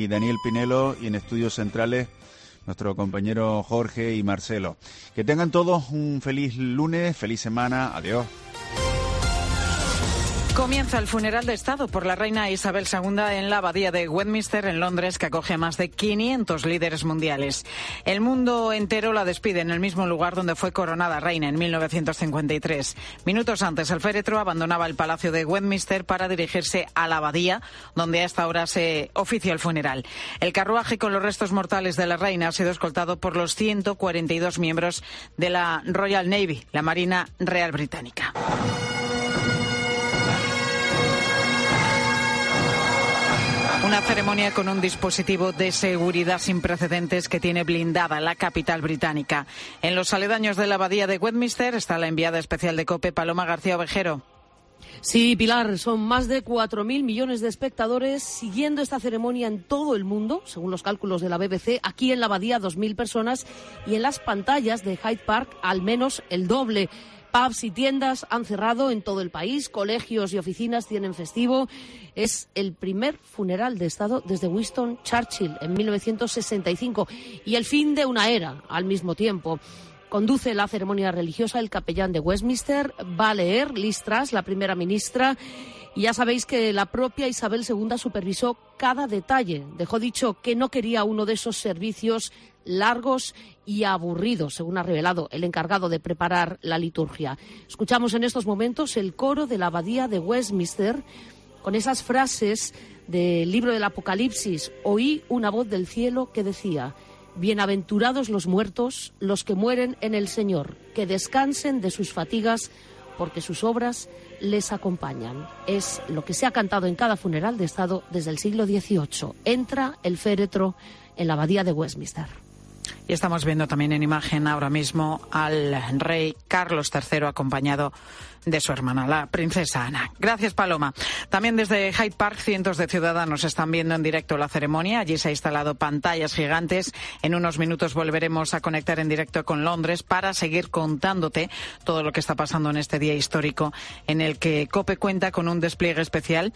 y Daniel Pinelo, y en estudios centrales nuestro compañero Jorge y Marcelo. Que tengan todos un feliz lunes, feliz semana. Adiós. Comienza el funeral de Estado por la reina Isabel II en la abadía de Westminster, en Londres, que acoge a más de 500 líderes mundiales. El mundo entero la despide en el mismo lugar donde fue coronada reina en 1953. Minutos antes, el féretro abandonaba el Palacio de Westminster para dirigirse a la abadía, donde a esta hora se oficia el funeral. El carruaje con los restos mortales de la reina ha sido escoltado por los 142 miembros de la Royal Navy, la Marina Real Británica. Una ceremonia con un dispositivo de seguridad sin precedentes que tiene blindada la capital británica. En los aledaños de la abadía de Westminster está la enviada especial de COPE, Paloma García Ovejero. Sí, Pilar, son más de 4.000 millones de espectadores siguiendo esta ceremonia en todo el mundo, según los cálculos de la BBC. Aquí en la abadía 2.000 personas y en las pantallas de Hyde Park al menos el doble. Pubs y tiendas han cerrado en todo el país, colegios y oficinas tienen festivo. Es el primer funeral de Estado desde Winston Churchill en 1965 y el fin de una era al mismo tiempo. Conduce la ceremonia religiosa el capellán de Westminster, va a leer Liz Truss, la primera ministra. Y ya sabéis que la propia Isabel II supervisó cada detalle. Dejó dicho que no quería uno de esos servicios largos y aburridos, según ha revelado el encargado de preparar la liturgia. Escuchamos en estos momentos el coro de la abadía de Westminster con esas frases del libro del Apocalipsis. Oí una voz del cielo que decía: bienaventurados los muertos, los que mueren en el Señor, que descansen de sus fatigas, porque sus obras les acompañan. Es lo que se ha cantado en cada funeral de Estado desde el siglo XVIII. Entra el féretro en la abadía de Westminster. Y estamos viendo también en imagen ahora mismo al rey Carlos III acompañado de su hermana, la princesa Ana. Gracias, Paloma. También desde Hyde Park, cientos de ciudadanos están viendo en directo la ceremonia. Allí se han instalado pantallas gigantes. En unos minutos volveremos a conectar en directo con Londres para seguir contándote todo lo que está pasando en este día histórico, en el que COPE cuenta con un despliegue especial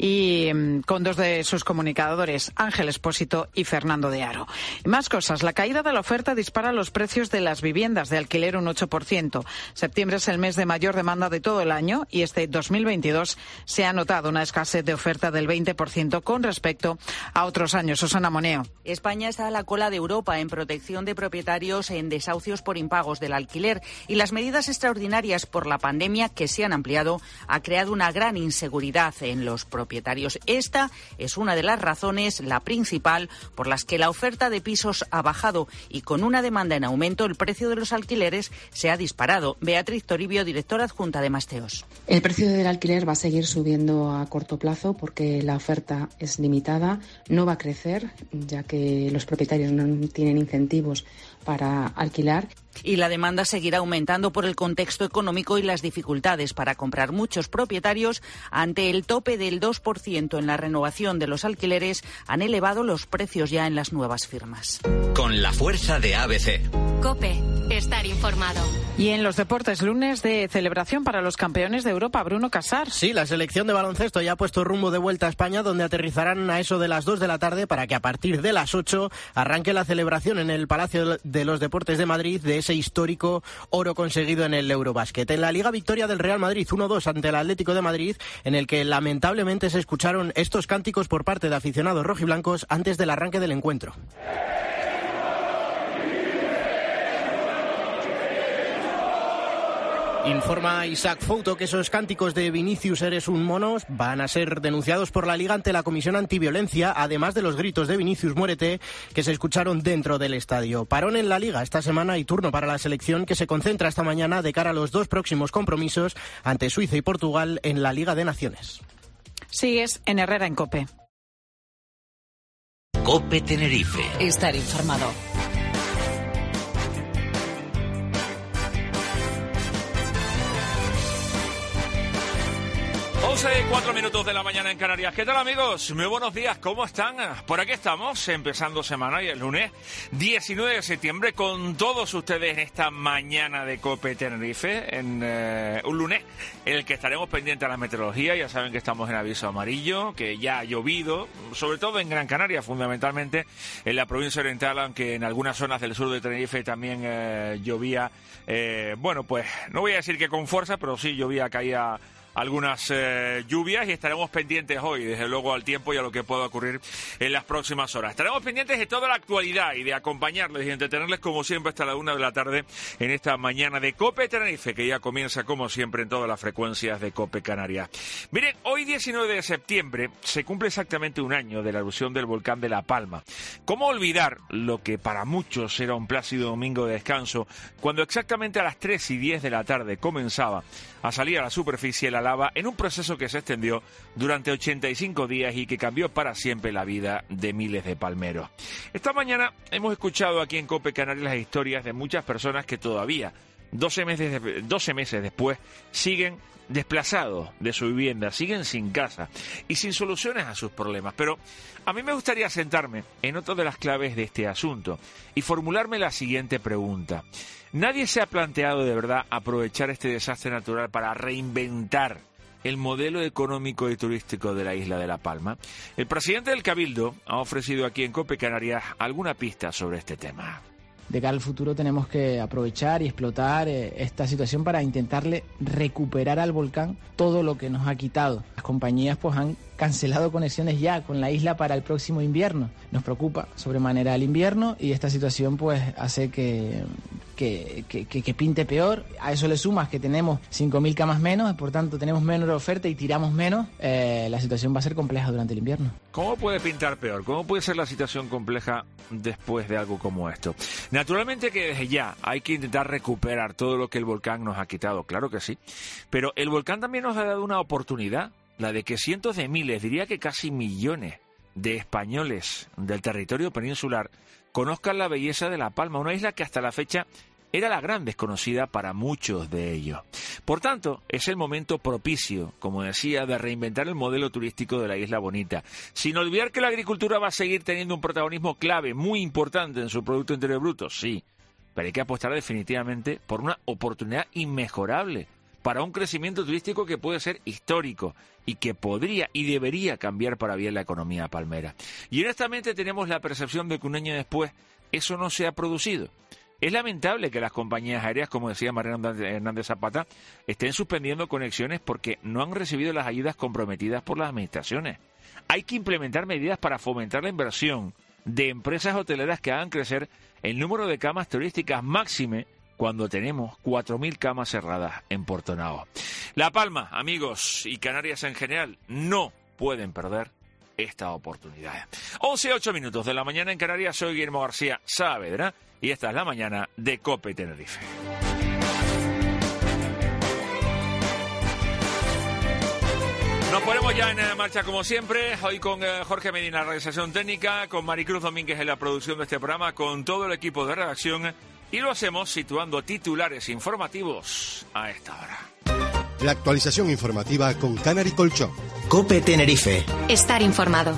y con dos de sus comunicadores, Ángel Expósito y Fernando de Aro. Y más cosas. La caída de la oferta dispara los precios de las viviendas de alquiler un 8%. Septiembre es el mes de mayor demanda de todo el año y este 2022 se ha notado una escasez de oferta del 20% con respecto a otros años. Susana Moneo. España está a la cola de Europa en protección de propietarios en desahucios por impagos del alquiler, y las medidas extraordinarias por la pandemia que se han ampliado ha creado una gran inseguridad en los propietarios. Esta es una de las razones, la principal, por las que la oferta de pisos ha bajado, y con una demanda en aumento el precio de los alquileres se ha disparado. Beatriz Toribio, directora adjunta de Masteos. El precio del alquiler va a seguir subiendo a corto plazo porque la oferta es limitada, no va a crecer ya que los propietarios no tienen incentivos para alquilar. Y la demanda seguirá aumentando por el contexto económico y las dificultades para comprar. Muchos propietarios, ante el tope del 2% en la renovación de los alquileres, han elevado los precios ya en las nuevas firmas. Con la fuerza de ABC. COPE. Estar informado. Y en los deportes, lunes de celebración para los campeones de Europa. Bruno Casar. Sí, la selección de baloncesto ya ha puesto rumbo de vuelta a España, donde aterrizarán a eso de las 2 de la tarde para que a partir de las 8 arranque la celebración en el Palacio de los Deportes de Madrid de ese histórico oro conseguido en el Eurobásquet. En la Liga, victoria del Real Madrid 1-2 ante el Atlético de Madrid, en el que lamentablemente se escucharon estos cánticos por parte de aficionados rojiblancos antes del arranque del encuentro. Informa Isaac Fouto que esos cánticos de Vinicius eres un mono van a ser denunciados por la Liga ante la Comisión Antiviolencia, además de los gritos de Vinicius muérete que se escucharon dentro del estadio. Parón en la Liga esta semana y turno para la selección, que se concentra esta mañana de cara a los dos próximos compromisos ante Suiza y Portugal en la Liga de Naciones. Sigues en Herrera en COPE. COPE Tenerife. Estar informado. 11:04 de la mañana en Canarias. ¿Qué tal, amigos? Muy buenos días, ¿cómo están? Por aquí estamos, empezando semana y el lunes 19 de septiembre con todos ustedes en esta mañana de COPE Tenerife, en un lunes en el que estaremos pendientes a la meteorología. Ya saben que estamos en aviso amarillo, que ya ha llovido, sobre todo en Gran Canaria, fundamentalmente en la provincia oriental, aunque en algunas zonas del sur de Tenerife también llovía, bueno, pues no voy a decir que con fuerza, pero sí llovía, caía algunas lluvias, y estaremos pendientes hoy, desde luego, al tiempo y a lo que pueda ocurrir en las próximas horas. Estaremos pendientes de toda la actualidad y de acompañarles y entretenerles como siempre hasta la 1 de la tarde en esta mañana de COPE Tenerife, que ya comienza como siempre en todas las frecuencias de COPE Canarias. Miren, hoy 19 de septiembre se cumple exactamente un año de la erupción del volcán de La Palma. ¿Cómo olvidar lo que para muchos era un plácido domingo de descanso, cuando exactamente a las 3:10 de la tarde comenzaba a salir a la superficie la lava en un proceso que se extendió durante 85 días y que cambió para siempre la vida de miles de palmeros? Esta mañana hemos escuchado aquí en COPE Canarias las historias de muchas personas que todavía, 12 meses después, siguen desplazados de su vivienda, siguen sin casa y sin soluciones a sus problemas. Pero a mí me gustaría sentarme en otra de las claves de este asunto y formularme la siguiente pregunta. ¿Nadie se ha planteado de verdad aprovechar este desastre natural para reinventar el modelo económico y turístico de la isla de La Palma? El presidente del Cabildo ha ofrecido aquí en COPE Canarias alguna pista sobre este tema. De cara al futuro tenemos que aprovechar y explotar esta situación para intentarle recuperar al volcán todo lo que nos ha quitado. Las compañías pues han cancelado conexiones ya con la isla para el próximo invierno. Nos preocupa sobremanera el invierno y esta situación pues hace que pinte peor. A eso le sumas que tenemos 5.000 camas menos, por tanto tenemos menos oferta y tiramos menos. La situación va a ser compleja durante el invierno. ¿Cómo puede pintar peor? ¿Cómo puede ser la situación compleja después de algo como esto? Naturalmente que desde ya hay que intentar recuperar todo lo que el volcán nos ha quitado, claro que sí. Pero el volcán también nos ha dado una oportunidad, la de que cientos de miles, diría que casi millones de españoles del territorio peninsular conozcan la belleza de La Palma, una isla que hasta la fecha era la gran desconocida para muchos de ellos. Por tanto, es el momento propicio, como decía, de reinventar el modelo turístico de la Isla Bonita, sin olvidar que la agricultura va a seguir teniendo un protagonismo clave, muy importante en su Producto Interior Bruto, sí, pero hay que apostar definitivamente por una oportunidad inmejorable para un crecimiento turístico que puede ser histórico y que podría y debería cambiar para bien la economía palmera. Y honestamente tenemos la percepción de que un año después eso no se ha producido. Es lamentable que las compañías aéreas, como decía Mariano Hernández Zapata, estén suspendiendo conexiones porque no han recibido las ayudas comprometidas por las administraciones. Hay que implementar medidas para fomentar la inversión de empresas hoteleras que hagan crecer el número de camas turísticas, máxime cuando tenemos 4.000 camas cerradas en Porto Nao. La Palma, amigos, y Canarias en general, no pueden perder esta oportunidad. 11:08 de la mañana en Canarias. Soy Guillermo García Saavedra y esta es la mañana de COPE Tenerife. Nos ponemos ya en marcha como siempre, hoy con Jorge Medina, la realización técnica, con Maricruz Domínguez en la producción de este programa, con todo el equipo de redacción, y lo hacemos situando titulares informativos a esta hora. La actualización informativa con Canary Colchón. COPE Tenerife. Estar informado.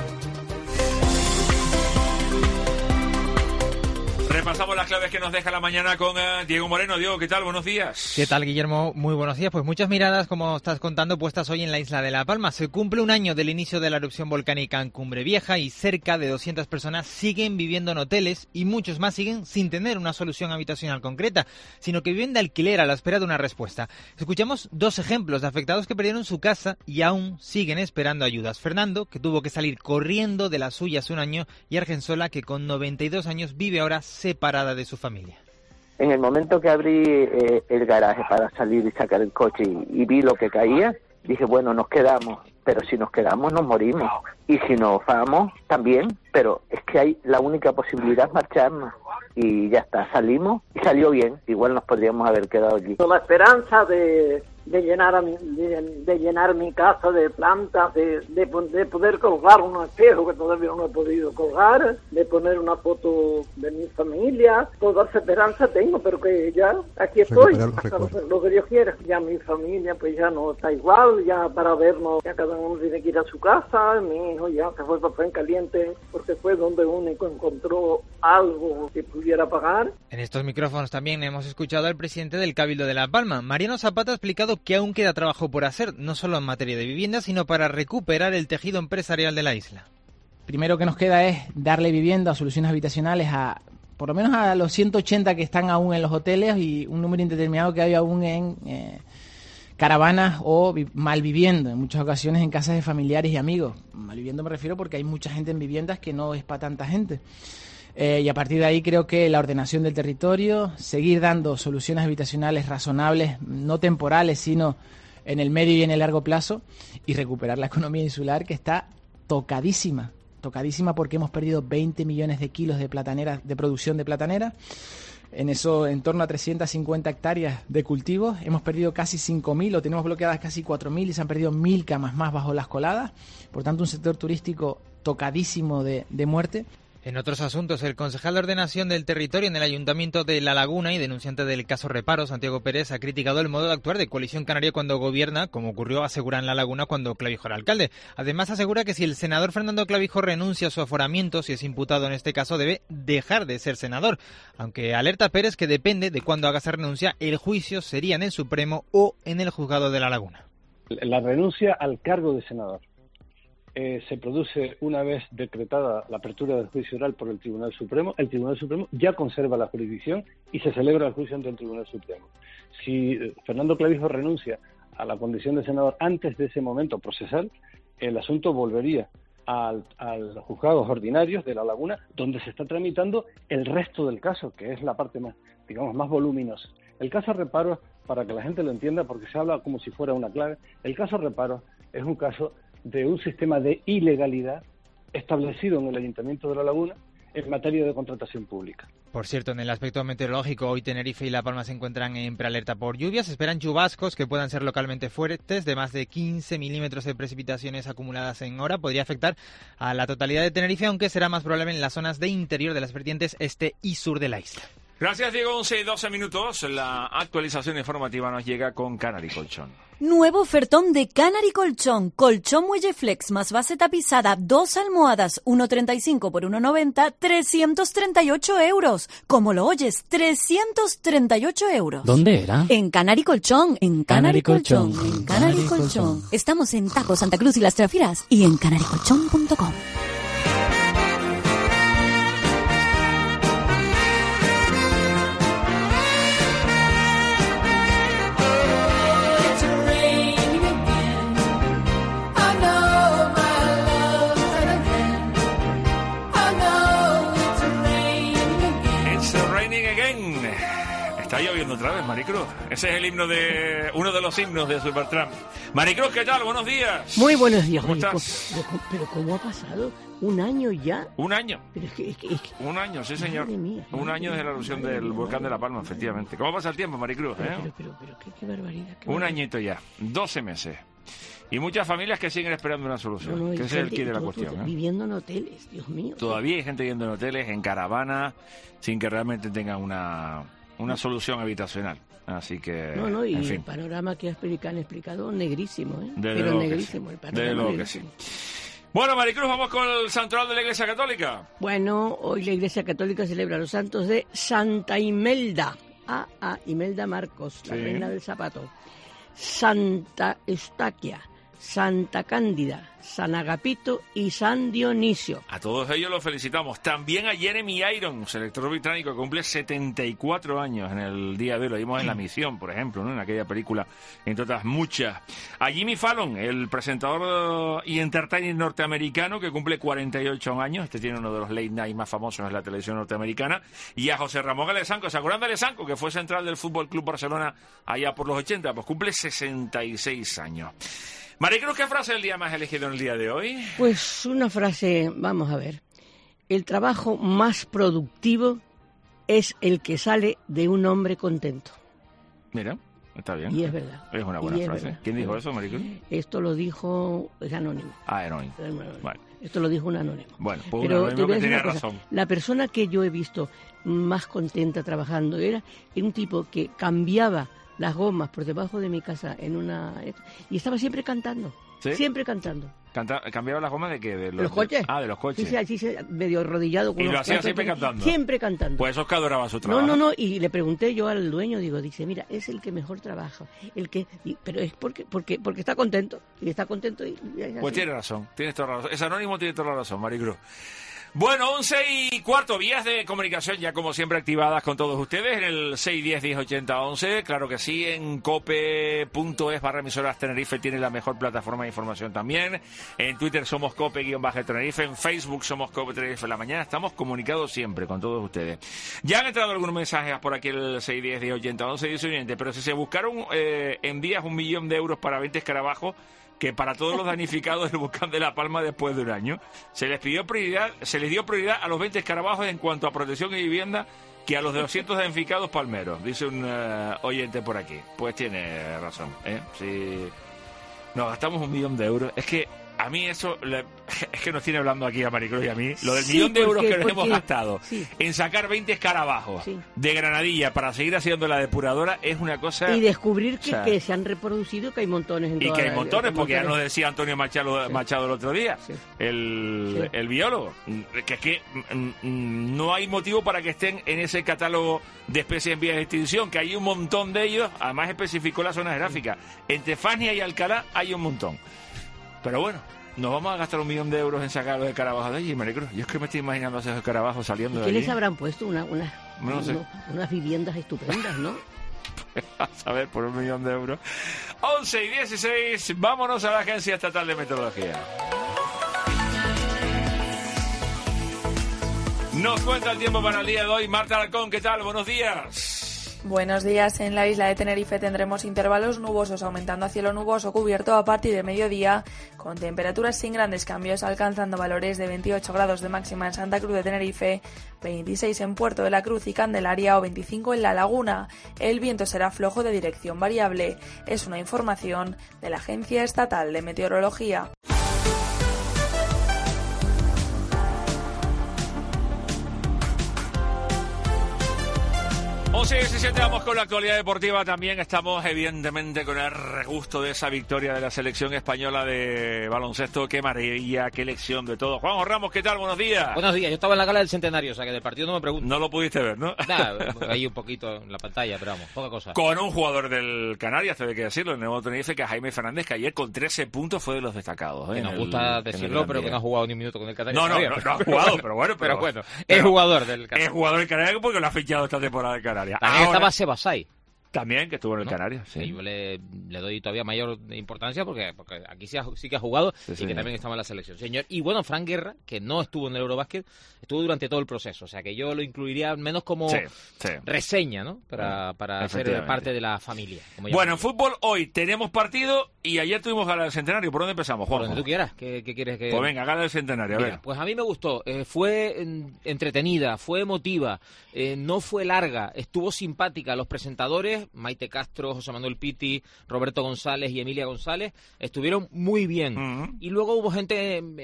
Repasamos las claves que nos deja la mañana con Diego Moreno. Diego, ¿qué tal? Buenos días. ¿Qué tal, Guillermo? Muy buenos días. Pues muchas miradas, como estás contando, puestas hoy en la isla de La Palma. Se cumple un año del inicio de la erupción volcánica en Cumbre Vieja y cerca de 200 personas siguen viviendo en hoteles y muchos más siguen sin tener una solución habitacional concreta, sino que viven de alquiler a la espera de una respuesta. Escuchamos dos ejemplos de afectados que perdieron su casa y aún siguen esperando ayudas. Fernando, que tuvo que salir corriendo de la suya hace un año, y Argensola, que con 92 años vive ahora separada de su familia. En el momento que abrí el garaje para salir y sacar el coche y vi lo que caía, dije, bueno, nos quedamos, pero si nos quedamos nos morimos, y si nos vamos también, pero es que hay la única posibilidad es marcharnos, y ya está, salimos y salió bien, igual nos podríamos haber quedado allí. Con la esperanza de de llenar mi casa de plantas, de poder colgar un espejo que todavía no he podido colgar, de poner una foto de mi familia. Toda esa esperanza tengo, pero que ya aquí estoy, hasta lo que Dios quiera. Ya mi familia pues ya no está igual, ya para vernos, ya cada uno tiene que ir a su casa. Mi hijo ya se fue para Fuencaliente porque fue donde único encontró algo que pudiera pagar. En estos micrófonos también hemos escuchado al presidente del Cabildo de La Palma. Mariano Zapata ha explicado que aún queda trabajo por hacer, no solo en materia de vivienda, sino para recuperar el tejido empresarial de la isla. Primero que nos queda es darle vivienda o soluciones habitacionales por lo menos a los 180 que están aún en los hoteles y un número indeterminado que hay aún en caravanas o malviviendo, en muchas ocasiones en casas de familiares y amigos. Malviviendo me refiero porque hay mucha gente en viviendas que no es para tanta gente. Y a partir de ahí creo que la ordenación del territorio, seguir dando soluciones habitacionales razonables, no temporales, sino en el medio y en el largo plazo, y recuperar la economía insular que está tocadísima porque hemos perdido 20 millones de kilos de producción de platanera, en eso en torno a 350 hectáreas de cultivos, hemos perdido casi 5.000 o tenemos bloqueadas casi 4.000 y se han perdido 1.000 camas más bajo las coladas, por tanto un sector turístico tocadísimo de muerte. En otros asuntos, el concejal de Ordenación del Territorio en el Ayuntamiento de La Laguna y denunciante del caso Reparo, Santiago Pérez, ha criticado el modo de actuar de Coalición Canaria cuando gobierna, como ocurrió, asegura, en La Laguna cuando Clavijo era alcalde. Además, asegura que si el senador Fernando Clavijo renuncia a su aforamiento, si es imputado en este caso, debe dejar de ser senador. Aunque alerta Pérez que depende de cuándo haga esa renuncia, el juicio sería en el Supremo o en el Juzgado de La Laguna. La renuncia al cargo de senador se produce una vez decretada la apertura del juicio oral por el Tribunal Supremo. El Tribunal Supremo ya conserva la jurisdicción y se celebra el juicio ante el Tribunal Supremo. Si Fernando Clavijo renuncia a la condición de senador antes de ese momento procesal, el asunto volvería a los juzgados ordinarios de La Laguna, donde se está tramitando el resto del caso, que es la parte más, digamos, más voluminosa. El caso Reparo, para que la gente lo entienda, porque se habla como si fuera una clave, el caso Reparo es un caso de un sistema de ilegalidad establecido en el Ayuntamiento de La Laguna en materia de contratación pública. Por cierto, en el aspecto meteorológico, hoy Tenerife y La Palma se encuentran en prealerta por lluvias. Se esperan chubascos que puedan ser localmente fuertes, de más de 15 milímetros de precipitaciones acumuladas en hora. Podría afectar a la totalidad de Tenerife, aunque será más probable en las zonas de interior de las vertientes este y sur de la isla. Gracias, Diego. 11 y 12 minutos. La actualización informativa nos llega con Canary Colchón. Nuevo ofertón de Canary Colchón. Colchón Muelle Flex más base tapizada, 2 almohadas, 1,35 por 1,90, 338 euros. Como lo oyes, 338 euros. ¿Dónde era? En Canary Colchón. En Canary Colchón. En Canary Colchón. Estamos en Tajo, Santa Cruz y Las Trafiras y en canarycolchón.com. Está lloviendo otra vez, Maricruz. Ese es el himno de uno de los himnos de Supertramp. Maricruz, ¿qué tal? Buenos días. Muy buenos días. ¿Cómo estás? Pero ¿cómo ha pasado? ¿Un año ya? Un año. Pero es que... Un año, sí, señor. Un año desde la erupción del volcán de La Palma, efectivamente. ¿Cómo pasa el tiempo, Maricruz? Pero qué barbaridad. Un añito ya, 12 meses. Y muchas familias que siguen esperando una solución, que ese es el quid de la cuestión. Viviendo en hoteles, Dios mío. Todavía hay gente viviendo en hoteles, en caravanas, sin que realmente tengan una solución habitacional. Así que, y en fin. El panorama que han explicado, negrísimo, ¿eh? Pero negrísimo, sí. El panorama. De lo que sí. Bueno, Maricruz, vamos con el santoral de la Iglesia Católica. Bueno, hoy la Iglesia Católica celebra los santos de Santa Imelda. Imelda Marcos, la reina del zapato. Santa Eustaquia, Santa Cándida, San Agapito y San Dionisio. A todos ellos los felicitamos. También a Jeremy Irons, el actor británico que cumple 74 años en el día de hoy. Lo vimos en La Misión, por ejemplo, ¿no? En aquella película, entre otras muchas. A Jimmy Fallon, el presentador y entertainer norteamericano que cumple 48 años. Este tiene uno de los late night más famosos en la televisión norteamericana. Y a José Ramón Alessanco, ¿se acuerdan de Alessanco? Que fue central del Fútbol Club Barcelona allá por los 80, pues cumple 66 años. Maricruz, ¿qué frase del día más elegido en el día de hoy? Pues una frase, vamos a ver. El trabajo más productivo es el que sale de un hombre contento. Mira. Está bien. Y es verdad. Es una buena frase. Verdad. ¿Quién dijo eso, Maricruz? Esto lo dijo... Es anónimo. Anónimo. Vale. Esto lo dijo un anónimo. Bueno, pues pero un anónimo que tenía cosa. razón. La persona que yo he visto más contenta trabajando era un tipo que cambiaba las gomas por debajo de mi casa y estaba siempre cantando. ¿Sí? Siempre cantando. ¿Cambiaba las gomas de qué? ¿De los coches? De los coches. Sí, medio arrodillado. Y lo hacía siempre cantando. Siempre cantando. Pues eso es que adoraba su trabajo. No, y le pregunté yo al dueño, dice, mira, es el que mejor trabaja, pero es porque está contento, y está contento y pues tiene razón, tienes toda la razón. Es anónimo, tiene toda la razón, Maricruz. Bueno, 11:15, vías de comunicación ya como siempre activadas con todos ustedes en el 610-1080-11, claro que sí, en cope.es/emisoras Tenerife tiene la mejor plataforma de información también, en Twitter somos cope-tenerife, en Facebook somos cope Tenerife en la mañana, estamos comunicados siempre con todos ustedes. Ya han entrado algunos mensajes por aquí el 610-1080-11, dice oyente, pero si se buscaron en días 1 millón de euros para 20 escarabajos, que para todos los damnificados del volcán de La Palma después de un año se les dio prioridad a los 20 escarabajos en cuanto a protección y vivienda que a los 200 damnificados palmeros, dice un oyente por aquí. Pues tiene razón, si nos gastamos 1 millón de euros, es que a mí eso, es que nos tiene hablando aquí a Maricruz y a mí, lo del millón de euros que nos hemos gastado en sacar 20 escarabajos de Granadilla para seguir haciendo la depuradora es una cosa... Y descubrir que se han reproducido, que hay montones en toda y que hay montones, porque ya nos decía Antonio Machado el otro día, el biólogo, que es que no hay motivo para que estén en ese catálogo de especies en vías de extinción, que hay un montón de ellos, además especificó la zona geográfica. Entre Fania y Alcalá hay un montón. Pero bueno, nos vamos a gastar 1 millón de euros en sacar los escarabajos de allí, Maricruz. Yo es que me estoy imaginando a esos escarabajos saliendo de allí. ¿Qué les habrán puesto? Unas viviendas estupendas, ¿no? A saber, por 1 millón de euros. 11:16, vámonos a la Agencia Estatal de Meteorología. Nos cuenta el tiempo para el día de hoy. Marta Alarcón, ¿qué tal? Buenos días. Buenos días. En la isla de Tenerife tendremos intervalos nubosos aumentando a cielo nuboso cubierto a partir de mediodía, con temperaturas sin grandes cambios, alcanzando valores de 28 grados de máxima en Santa Cruz de Tenerife, 26 en Puerto de la Cruz y Candelaria o 25 en La Laguna. El viento será flojo de dirección variable. Es una información de la Agencia Estatal de Meteorología. 11:17, vamos con la actualidad deportiva. También estamos evidentemente con el regusto de esa victoria de la selección española de baloncesto. Qué maravilla, qué lección de todo. Juanjo Ramos, ¿qué tal? Buenos días. Buenos días, yo estaba en la gala del centenario, o sea que del partido no me pregunto. No lo pudiste ver, ¿no? Nada, ahí un poquito en la pantalla, pero vamos, poca cosa. Con un jugador del Canarias, te hay que decirlo, el nuevo Tenerife, que es Jaime Fernández, que ayer con 13 puntos fue de los destacados. Que nos gusta decirlo, pero que no ha jugado ni un minuto con el Canarias. No ha jugado, pero bueno. Pero bueno, es jugador del Canarias. Es jugador del Canarias porque lo ha fichado esta temporada del Canarias. También estaba Sebasay. También, que estuvo en el Canarias, sí. Yo le doy todavía mayor importancia porque aquí sí que ha jugado y que también estaba en la selección. Señor, y bueno, Fran Guerra, que no estuvo en el Eurobásquet, estuvo durante todo el proceso. O sea, que yo lo incluiría al menos como reseña, ¿no? Para ser parte de la familia. Bueno, en fútbol hoy tenemos partido y ayer tuvimos gala del centenario. ¿Por dónde empezamos, Juan? Por donde tú quieras. ¿Qué quieres que...? Pues venga, gala del centenario, a ver. Pues a mí me gustó. Fue entretenida, fue emotiva, no fue larga, estuvo simpática. Los presentadores, Maite Castro, José Manuel Pitti, Roberto González y Emilia González, estuvieron muy bien. Y luego hubo gente en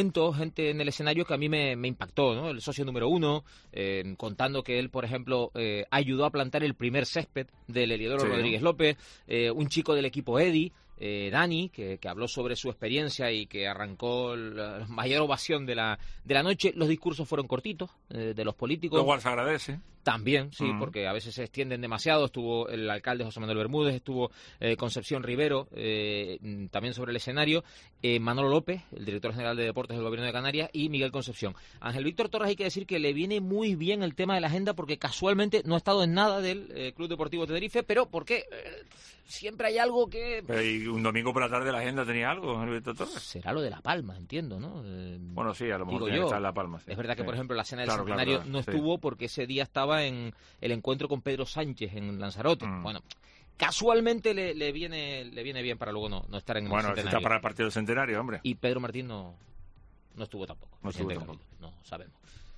el escenario que a mí me impactó, ¿no? El socio número 1, contando que él, por ejemplo, ayudó a plantar el primer césped del Heliodoro Rodríguez López, un chico del equipo Edi, Dani, que habló sobre su experiencia y que arrancó la mayor ovación de la noche. Los discursos fueron cortitos, de los políticos. Lo cual se agradece. También, sí, porque a veces se extienden demasiado. Estuvo el alcalde José Manuel Bermúdez, estuvo Concepción Rivero, también sobre el escenario, Manolo López, el director general de Deportes del Gobierno de Canarias, y Miguel Concepción. Ángel Víctor Torres, hay que decir que le viene muy bien el tema de la agenda porque casualmente no ha estado en nada del Club Deportivo Tenerife, pero porque siempre hay algo que... Pero y un domingo por la tarde la agenda tenía algo, Ángel Víctor Torres. Será lo de La Palma, entiendo, ¿no? Bueno, sí, a lo mejor tiene que estar en La Palma. Sí. Es verdad que, por ejemplo, la cena del centenario no estuvo porque ese día estaba en el encuentro con Pedro Sánchez en Lanzarote. Bueno, casualmente le viene bien para luego no estar en el centenario. Bueno, está para el partido del centenario, hombre. Y Pedro Martín no estuvo tampoco. No sabemos.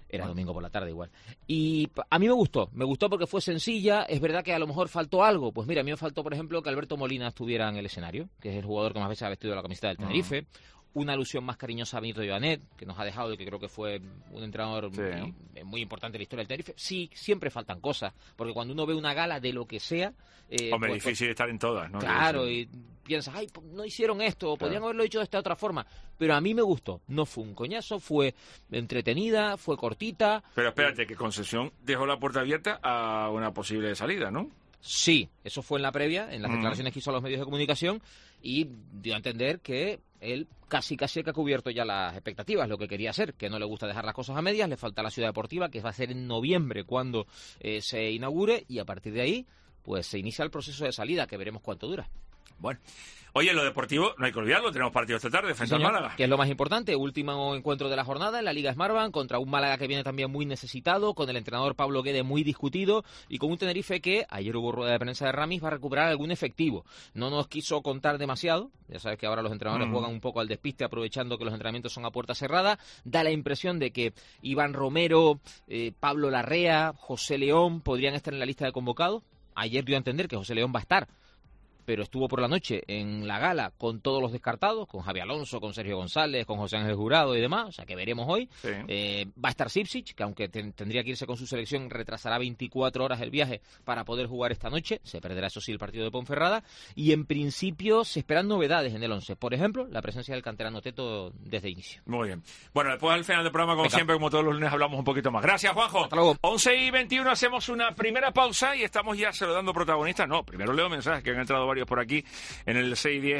Era domingo por la tarde igual. Y a mí me gustó porque fue sencilla. Es verdad que a lo mejor faltó algo. Pues mira, a mí me faltó, por ejemplo, que Alberto Molina estuviera en el escenario, que es el jugador que más veces ha vestido la camiseta del Tenerife. Una alusión más cariñosa a Benito Joanet, que nos ha dejado y que creo que fue un entrenador muy importante en la historia del Tenerife. Sí, siempre faltan cosas, porque cuando uno ve una gala de lo que sea... Hombre, difícil estar en todas, ¿no? Claro, y piensas, ay, no hicieron esto, o podrían haberlo hecho de esta otra forma. Pero a mí me gustó. No fue un coñazo, fue entretenida, fue cortita. Pero espérate, que Concesión dejó la puerta abierta a una posible salida, ¿no? Sí, eso fue en la previa, en las declaraciones que hizo a los medios de comunicación, y dio a entender que él casi que ha cubierto ya las expectativas, lo que quería hacer, que no le gusta dejar las cosas a medias, le falta la ciudad deportiva, que va a ser en noviembre cuando se inaugure, y a partir de ahí pues se inicia el proceso de salida, que veremos cuánto dura. Bueno. Oye, lo deportivo, no hay que olvidarlo, tenemos partido esta tarde frente al Málaga. Que es lo más importante, último encuentro de la jornada en la Liga Smartbank, contra un Málaga que viene también muy necesitado, con el entrenador Pablo Guede muy discutido, y con un Tenerife que, ayer hubo rueda de prensa de Ramis, va a recuperar algún efectivo. No nos quiso contar demasiado, ya sabes que ahora los entrenadores juegan un poco al despiste, aprovechando que los entrenamientos son a puerta cerrada. Da la impresión de que Iván Romero, Pablo Larrea, José León podrían estar en la lista de convocados. Ayer dio a entender que José León va a estar, pero estuvo por la noche en la gala con todos los descartados, con Javi Alonso, con Sergio González, con José Ángel Jurado y demás, o sea que veremos hoy. Sí. Va a estar Sipsic, que aunque tendría que irse con su selección, retrasará 24 horas el viaje para poder jugar esta noche, se perderá eso sí el partido de Ponferrada, y en principio se esperan novedades en el 11, por ejemplo, la presencia del canterano Teto desde inicio. Muy bien. Bueno, después al final del programa, como siempre, como todos los lunes, hablamos un poquito más. Gracias, Juanjo. Hasta luego. 11:21, hacemos una primera pausa y estamos ya saludando protagonistas. No, primero leo mensajes que han entrado varios por aquí en el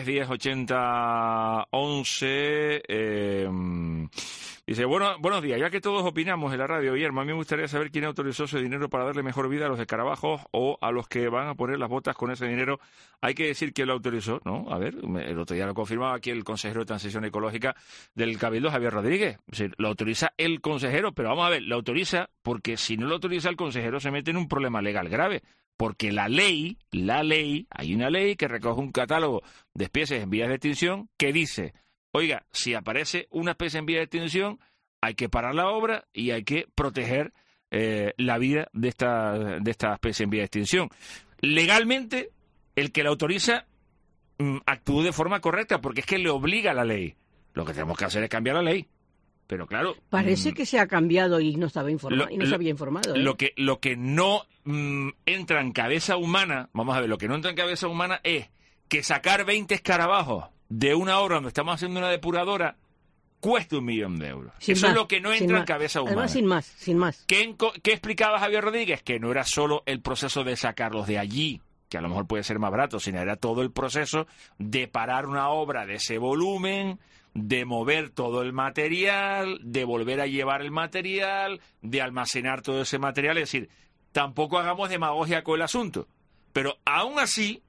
610-1080-11. Dice, buenos días, ya que todos opinamos en la radio, Guillermo, a mí me gustaría saber quién autorizó ese dinero para darle mejor vida a los escarabajos o a los que van a poner las botas con ese dinero. Hay que decir quién lo autorizó, ¿no? A ver, el otro día lo confirmaba aquí el consejero de Transición Ecológica del Cabildo, Javier Rodríguez. Es decir, lo autoriza el consejero, pero vamos a ver, lo autoriza porque si no lo autoriza el consejero se mete en un problema legal grave. Porque la ley, hay una ley que recoge un catálogo de especies en vías de extinción que dice, oiga, si aparece una especie en vía de extinción, hay que parar la obra y hay que proteger la vida de esta especie en vía de extinción. Legalmente, el que la autoriza actúa de forma correcta, porque es que le obliga a la ley. Lo que tenemos que hacer es cambiar la ley. Pero claro... Parece que se ha cambiado y no estaba informado, no se había informado. Lo que no entra en cabeza humana, vamos a ver, lo que no entra en cabeza humana es que sacar 20 escarabajos de una obra donde estamos haciendo una depuradora cueste 1 millón de euros. Eso es lo que no entra en cabeza humana. Además, sin más. ¿Qué explicaba Javier Rodríguez? Que no era solo el proceso de sacarlos de allí, que a lo mejor puede ser más barato, sino era todo el proceso de parar una obra de ese volumen, de mover todo el material, de volver a llevar el material, de almacenar todo ese material. Es decir, tampoco hagamos demagogia con el asunto. Pero aún así,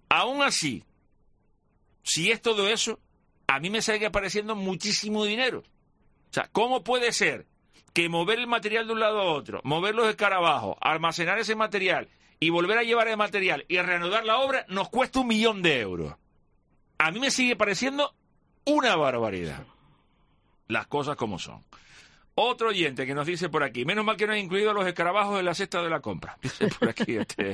si es todo eso, a mí me sigue pareciendo muchísimo dinero. O sea, ¿cómo puede ser que mover el material de un lado a otro, mover los escarabajos, almacenar ese material y volver a llevar el material y reanudar la obra nos cuesta 1 millón de euros? A mí me sigue pareciendo una barbaridad. Las cosas como son. Otro oyente que nos dice por aquí, menos mal que no ha incluido a los escarabajos en la cesta de la compra. Dice por aquí que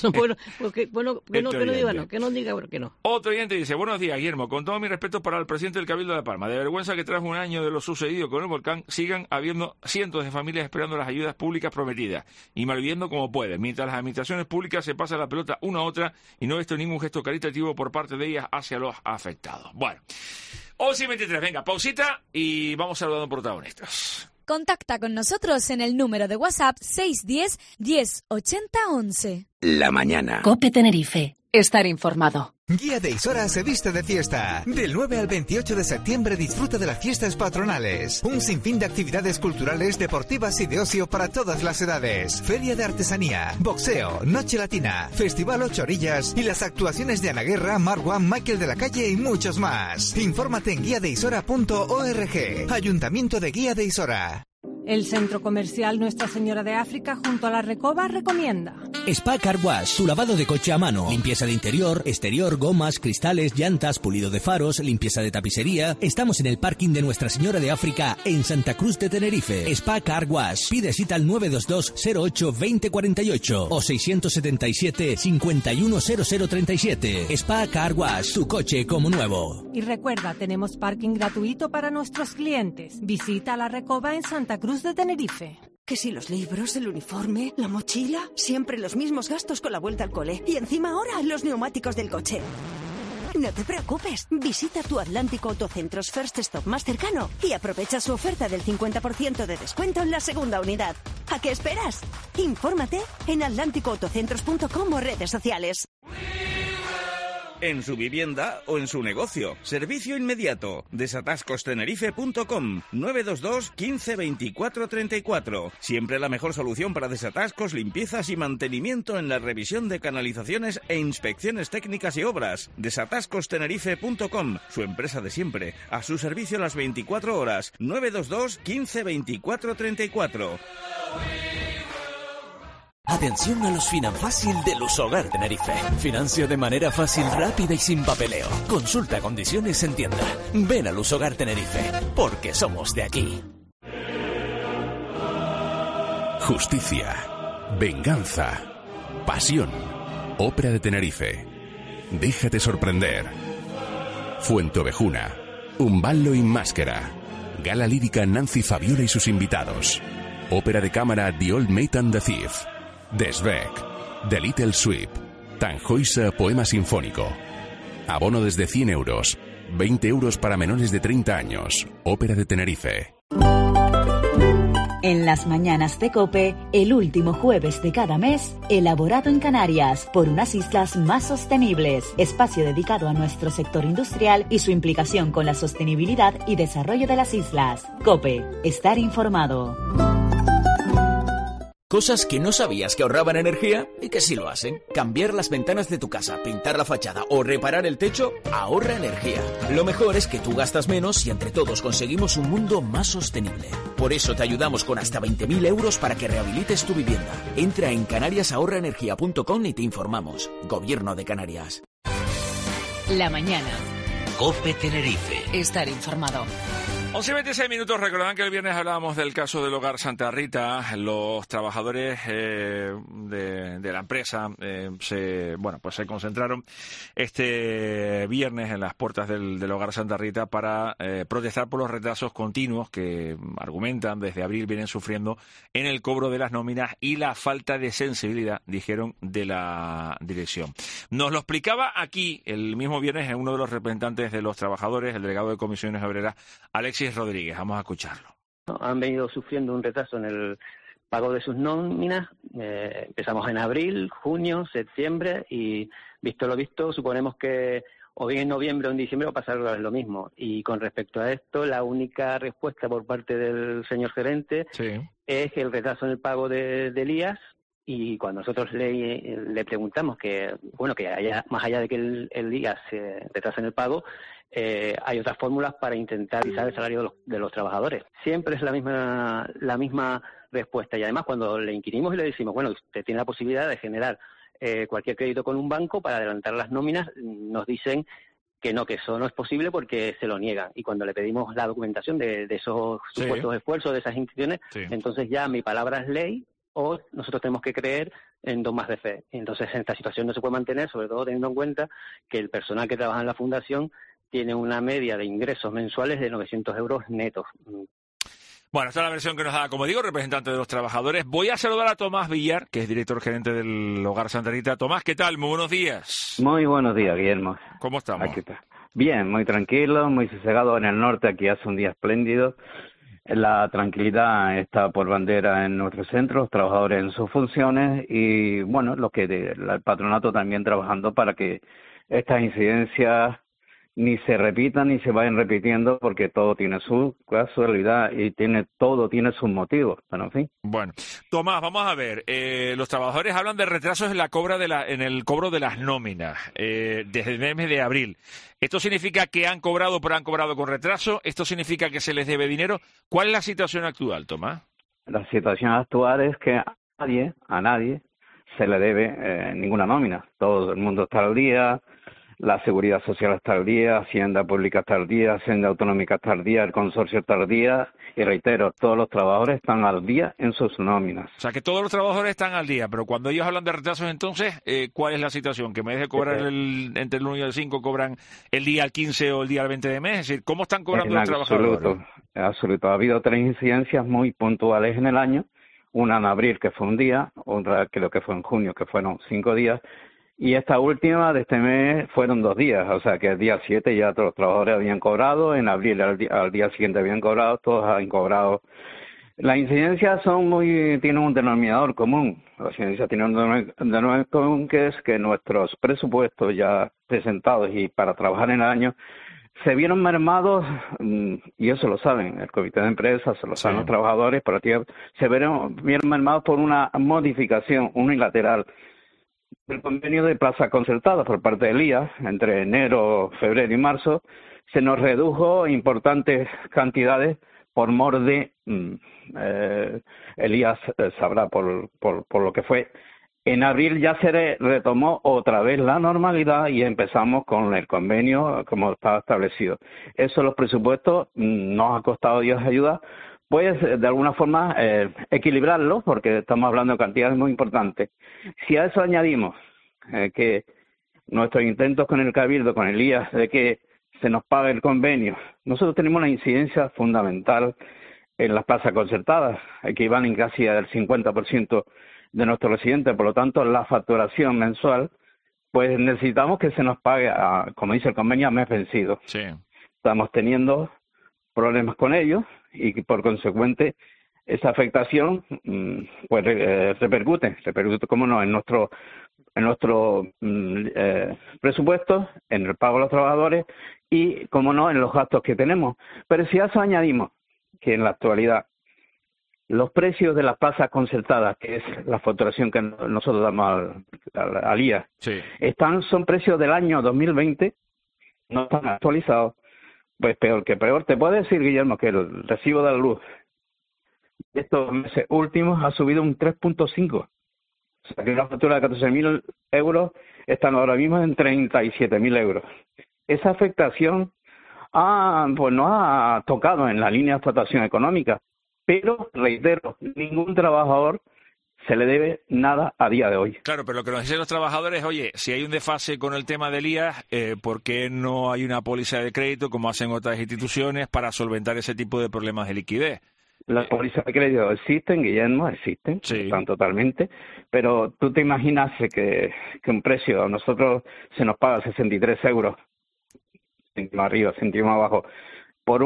no diga que no. Otro oyente dice, buenos días, Guillermo, con todo mi respeto para el presidente del Cabildo de La Palma, de vergüenza que tras un año de lo sucedido con el volcán sigan habiendo cientos de familias esperando las ayudas públicas prometidas y malviviendo como pueden, mientras las administraciones públicas se pasan la pelota una a otra y no he visto ningún gesto caritativo por parte de ellas hacia los afectados. Bueno, 11:23, venga, pausita y vamos saludando protagonistas. Contacta con nosotros en el número de WhatsApp 610 1080 11. La mañana. COPE Tenerife. Estar informado. Guía de Isora se viste de fiesta. Del 9 al 28 de septiembre disfruta de las fiestas patronales. Un sinfín de actividades culturales, deportivas y de ocio para todas las edades. Feria de artesanía, boxeo, noche latina, festival 8 orillas y las actuaciones de Ana Guerra, Marwan, Michael de la Calle y muchos más. Infórmate en guiadeisora.org. Ayuntamiento de Guía de Isora. El Centro Comercial Nuestra Señora de África junto a la Recoba recomienda. Spa Car Wash, tu lavado de coche a mano, limpieza de interior, exterior, gomas, cristales, llantas, pulido de faros, limpieza de tapicería. Estamos en el parking de Nuestra Señora de África en Santa Cruz de Tenerife. Spa Car Wash. Pide cita al 922 08 2048 o 677 510037. Spa Car Wash, tu coche como nuevo. Y recuerda, tenemos parking gratuito para nuestros clientes. Visita La Recoba en Santa Cruz de Tenerife. Que si los libros, el uniforme, la mochila, siempre los mismos gastos con la vuelta al cole. Y encima ahora los neumáticos del coche. No te preocupes, visita tu Atlántico Autocentros First Stop más cercano y aprovecha su oferta del 50% de descuento en la segunda unidad. ¿A qué esperas? Infórmate en atlánticoautocentros.com o redes sociales. En su vivienda o en su negocio. Servicio inmediato. Desatascostenerife.com 922 15 24 34. Siempre la mejor solución para desatascos, limpiezas y mantenimiento en la revisión de canalizaciones e inspecciones técnicas y obras. Desatascostenerife.com, su empresa de siempre. A su servicio las 24 horas. 922 15 24 34. Atención a los Finanfácil de Lusogar Tenerife. Financio de manera fácil, rápida y sin papeleo. Consulta condiciones en tienda. Ven a Lusogar Tenerife, porque somos de aquí. Justicia, venganza, pasión. Ópera de Tenerife. Déjate sorprender. Fuenteovejuna, Umballo y Máscara. Gala lírica Nancy Fabiola y sus invitados. Ópera de cámara The Old Maid and the Thief. Desvec, The Little Sweep, Tannhäuser Poema Sinfónico. Abono desde 100 euros, 20 euros para menores de 30 años. Ópera de Tenerife. En las mañanas de COPE, el último jueves de cada mes, elaborado en Canarias por unas islas más sostenibles. Espacio dedicado a nuestro sector industrial y su implicación con la sostenibilidad y desarrollo de las islas. COPE, estar informado. Cosas que no sabías que ahorraban energía y que sí lo hacen. Cambiar las ventanas de tu casa, pintar la fachada o reparar el techo ahorra energía. Lo mejor es que tú gastas menos y entre todos conseguimos un mundo más sostenible. Por eso te ayudamos con hasta 20.000 euros para que rehabilites tu vivienda. Entra en canariasahorraenergia.com y te informamos. Gobierno de Canarias. La mañana. COPE Tenerife. Estar informado. 11:26 minutos. Recordarán que el viernes hablábamos del caso del Hogar Santa Rita. Los trabajadores de la empresa se concentraron este viernes en las puertas del Hogar Santa Rita para protestar por los retrasos continuos que argumentan desde abril vienen sufriendo en el cobro de las nóminas y la falta de sensibilidad, dijeron, de la dirección. Nos lo explicaba aquí el mismo viernes uno de los representantes de los trabajadores, el delegado de Comisiones Obreras, Alexis Rodríguez. Vamos a escucharlo. Han venido sufriendo un retraso en el pago de sus nóminas. Empezamos en abril, junio, septiembre y visto lo visto, suponemos que o bien en noviembre o en diciembre va a pasar lo mismo. Y con respecto a esto, la única respuesta por parte del señor gerente es que el retraso en el pago del IAS. Y cuando nosotros le preguntamos que haya, más allá de que el IAS se retrase en el pago, hay otras fórmulas para intentar realizar el salario de los trabajadores. Siempre es la misma respuesta. Y además, cuando le inquirimos y le decimos, bueno, usted tiene la posibilidad de generar cualquier crédito con un banco para adelantar las nóminas, nos dicen que no, que eso no es posible porque se lo niegan. Y cuando le pedimos la documentación de esos supuestos esfuerzos de esas instituciones, entonces ya mi palabra es ley, o nosotros tenemos que creer en dogmas de fe. Entonces, esta situación no se puede mantener, sobre todo teniendo en cuenta que el personal que trabaja en la Fundación tiene una media de ingresos mensuales de 900 euros netos. Bueno, esta es la versión que nos da, como digo, representante de los trabajadores. Voy a saludar a Tomás Villar, que es director gerente del Hogar Santa Rita. Tomás, ¿qué tal? Muy buenos días. Muy buenos días, Guillermo. ¿Cómo estamos? Aquí está. Bien, muy tranquilo, muy sosegado en el norte. Aquí hace un día espléndido. La tranquilidad está por bandera en nuestros centros, trabajadores en sus funciones y, bueno, el patronato también trabajando para que estas incidencias ni se repitan ni se vayan repitiendo, porque todo tiene su casualidad y todo tiene sus motivos, pero en fin. Bueno, Tomás, vamos a ver, los trabajadores hablan de retrasos en el cobro de las nóminas desde el mes de abril. ¿Esto significa que han cobrado, pero han cobrado con retraso? ¿Esto significa que se les debe dinero? ¿Cuál es la situación actual, Tomás? La situación actual es que a nadie se le debe ninguna nómina. Todo el mundo está al día, la Seguridad Social está al día, Hacienda Pública está al día, Hacienda Autonómica está al día, el consorcio está al día, y reitero, todos los trabajadores están al día en sus nóminas. O sea, que todos los trabajadores están al día, pero cuando ellos hablan de retrasos, entonces, ¿cuál es la situación? ¿Que en vez de cobrar entre el 1 y el 5, cobran el día al 15 o el día al 20 de mes? Es decir, ¿cómo están cobrando los trabajadores? En absoluto. Ha habido 3 incidencias muy puntuales en el año, una en abril, que fue un día, otra creo que fue en junio, que fueron 5 días, y esta última de este mes fueron 2 días, o sea que el día 7 ya todos los trabajadores habían cobrado, en abril al día siguiente habían cobrado, todos habían cobrado. Las incidencias tienen un denominador común. Las incidencias tienen un denominador común, que es que nuestros presupuestos ya presentados y para trabajar en el año se vieron mermados, y eso lo saben el comité de empresas, se lo saben los trabajadores, pero se vieron mermados por una modificación unilateral del convenio de plaza concertada por parte del IAS. Entre enero, febrero y marzo se nos redujo importantes cantidades por mor de el IAS sabrá por lo que fue. En abril ya se retomó otra vez la normalidad y empezamos con el convenio como estaba establecido. Eso los presupuestos nos ha costado Dios ayuda, pues de alguna forma equilibrarlo, porque estamos hablando de cantidades muy importantes. Si a eso añadimos que nuestros intentos con el Cabildo, con el IAS, de que se nos pague el convenio, nosotros tenemos una incidencia fundamental en las plazas concertadas, equivalen casi al 50% de nuestros residentes, por lo tanto la facturación mensual, pues necesitamos que se nos pague, como dice el convenio, a mes vencido. Sí. Estamos teniendo problemas con ellos y por consecuente esa afectación pues repercute, como no, en nuestro presupuesto, en el pago a los trabajadores y, como no, en los gastos que tenemos. Pero si a eso añadimos que en la actualidad los precios de las plazas concertadas, que es la facturación que nosotros damos al IAS, son precios del año 2020, no están actualizados, pues peor que peor. Te puedo decir, Guillermo, que el recibo de la luz de estos meses últimos ha subido un 3.5. O sea que una factura de 14.000 euros están ahora mismo en 37.000 euros. Esa afectación pues no ha tocado en la línea de explotación económica, pero, reitero, ningún trabajador se le debe nada a día de hoy. Claro, pero lo que nos dicen los trabajadores, oye, si hay un desfase con el tema del IAS, ¿por qué no hay una póliza de crédito, como hacen otras instituciones, para solventar ese tipo de problemas de liquidez? Las pólizas de crédito existen, Guillermo, existen, están totalmente, pero tú te imaginas que un precio, a nosotros se nos paga 63 euros, céntimo arriba, céntimo abajo, por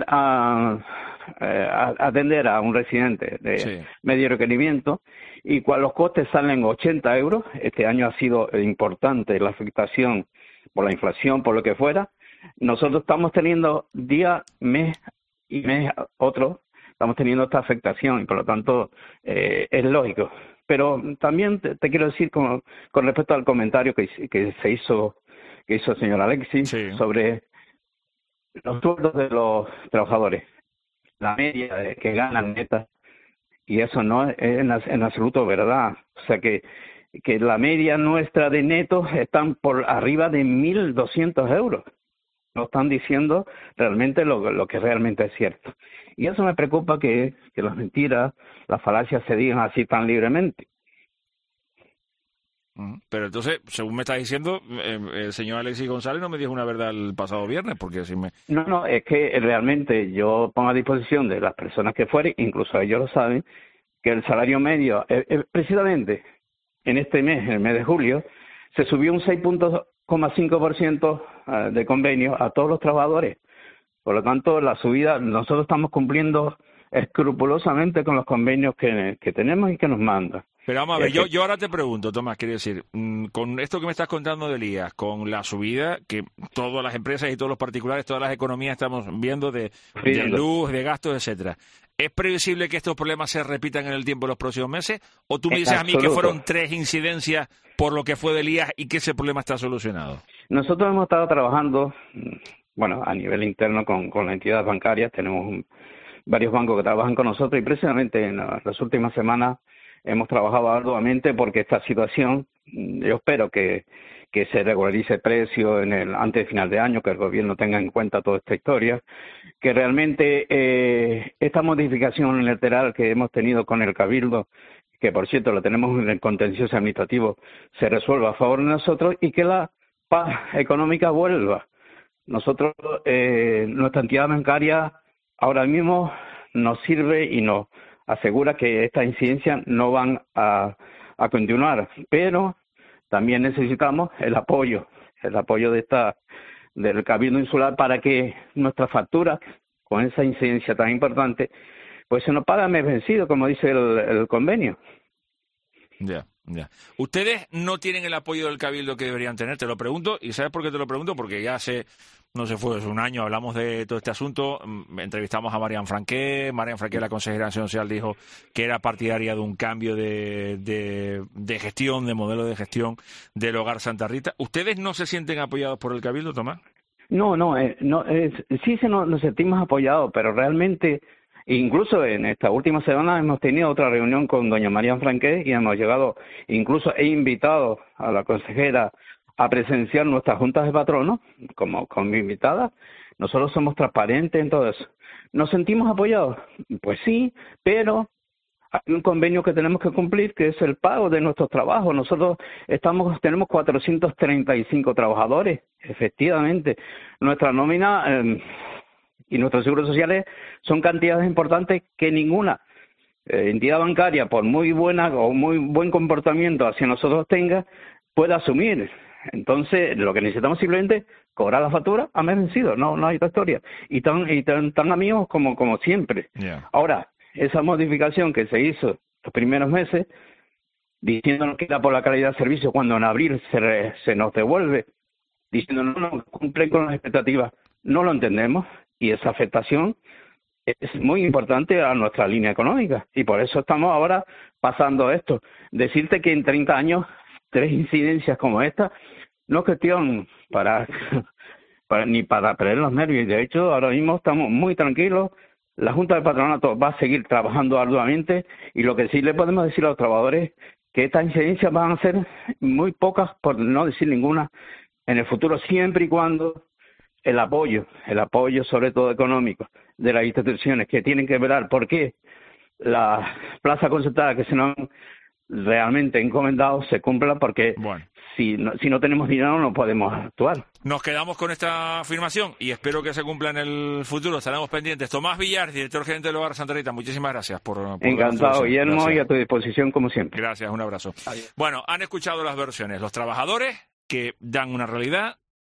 atender a un residente de medio requerimiento, y cuando los costes salen 80 euros, este año ha sido importante la afectación por la inflación, por lo que fuera, nosotros estamos teniendo día, mes y mes otro, estamos teniendo esta afectación y por lo tanto es lógico. Pero también te quiero decir con respecto al comentario que hizo el señor Alexis sobre los sueldos de los trabajadores, la media que ganan neta, y eso no es en absoluto verdad. O sea que la media nuestra de netos están por arriba de 1.200 euros. No están diciendo realmente lo que realmente es cierto. Y eso me preocupa, que las mentiras, las falacias se digan así tan libremente. Pero entonces, según me estás diciendo, el señor Alexis González no me dijo una verdad el pasado viernes, porque si me... No, es que realmente yo pongo a disposición de las personas que fueren, incluso ellos lo saben, que el salario medio, precisamente en este mes, en el mes de julio, se subió un 6.5% de convenio a todos los trabajadores. Por lo tanto, la subida, nosotros estamos cumpliendo escrupulosamente con los convenios que tenemos y que nos mandan. Pero vamos a ver, yo ahora te pregunto, Tomás, quiere decir, con esto que me estás contando del IAS, con la subida que todas las empresas y todos los particulares, todas las economías estamos viendo de luz, de gastos, etcétera, ¿es previsible que estos problemas se repitan en el tiempo en los próximos meses? ¿O tú me dices a mí que fueron 3 incidencias por lo que fue del IAS y que ese problema está solucionado? Nosotros hemos estado trabajando, a nivel interno con las entidades bancarias, tenemos varios bancos que trabajan con nosotros y precisamente en las últimas semanas hemos trabajado arduamente porque esta situación, yo espero que se regularice el precio antes de final de año, que el gobierno tenga en cuenta toda esta historia, que realmente esta modificación lateral que hemos tenido con el Cabildo, que por cierto lo tenemos en el contencioso administrativo, se resuelva a favor de nosotros y que la paz económica vuelva. Nosotros, nuestra entidad bancaria ahora mismo nos sirve y nos asegura que estas incidencias no van a continuar, pero también necesitamos el apoyo del Cabildo Insular para que nuestras facturas, con esa incidencia tan importante, pues se nos paga mes vencido, como dice el convenio. Ya. Ustedes no tienen el apoyo del Cabildo que deberían tener, te lo pregunto, y ¿sabes por qué te lo pregunto? Porque ya hace un año hablamos de todo este asunto, entrevistamos a Marian Franqué, la consejera de Acción Social, dijo que era partidaria de un cambio de gestión, de modelo de gestión del Hogar Santa Rita. ¿Ustedes no se sienten apoyados por el Cabildo, Tomás? Sí nos sentimos apoyados, pero realmente, incluso en esta última semana hemos tenido otra reunión con doña Marian Franqué y hemos llegado, incluso he invitado a la consejera a presenciar nuestras juntas de patronos como invitada. Nosotros somos transparentes en todo eso. ¿Nos sentimos apoyados? Pues sí, pero hay un convenio que tenemos que cumplir, que es el pago de nuestros trabajos. Nosotros tenemos 435 trabajadores, efectivamente. Nuestra nómina y nuestros seguros sociales son cantidades importantes que ninguna entidad bancaria, por muy buena o muy buen comportamiento hacia nosotros tenga, puede asumir. Entonces, lo que necesitamos simplemente cobrar la factura a mes vencido, no hay otra historia. Y tan amigos como siempre. Yeah. Ahora, esa modificación que se hizo los primeros meses, diciéndonos que era por la calidad de servicio, cuando en abril se nos devuelve, diciéndonos no cumplen con las expectativas, no lo entendemos, y esa afectación es muy importante a nuestra línea económica, y por eso estamos ahora pasando esto. Decirte que en 30 años 3 incidencias como esta no es cuestión ni para perder los nervios. De hecho, ahora mismo estamos muy tranquilos. La Junta de Patronato va a seguir trabajando arduamente y lo que sí le podemos decir a los trabajadores que estas incidencias van a ser muy pocas, por no decir ninguna, en el futuro, siempre y cuando el apoyo sobre todo económico de las instituciones que tienen que velar por qué la plaza concertada que se nos han realmente encomendado se cumpla, porque si no tenemos dinero no podemos actuar. Nos quedamos con esta afirmación y espero que se cumpla en el futuro. Estaremos pendientes. Tomás Villar, director gerente del Hogar Santa Rita, muchísimas gracias por encantado, Guillermo, gracias. Y a tu disposición como siempre. Gracias, un abrazo. Adiós. Bueno, han escuchado las versiones, los trabajadores que dan una realidad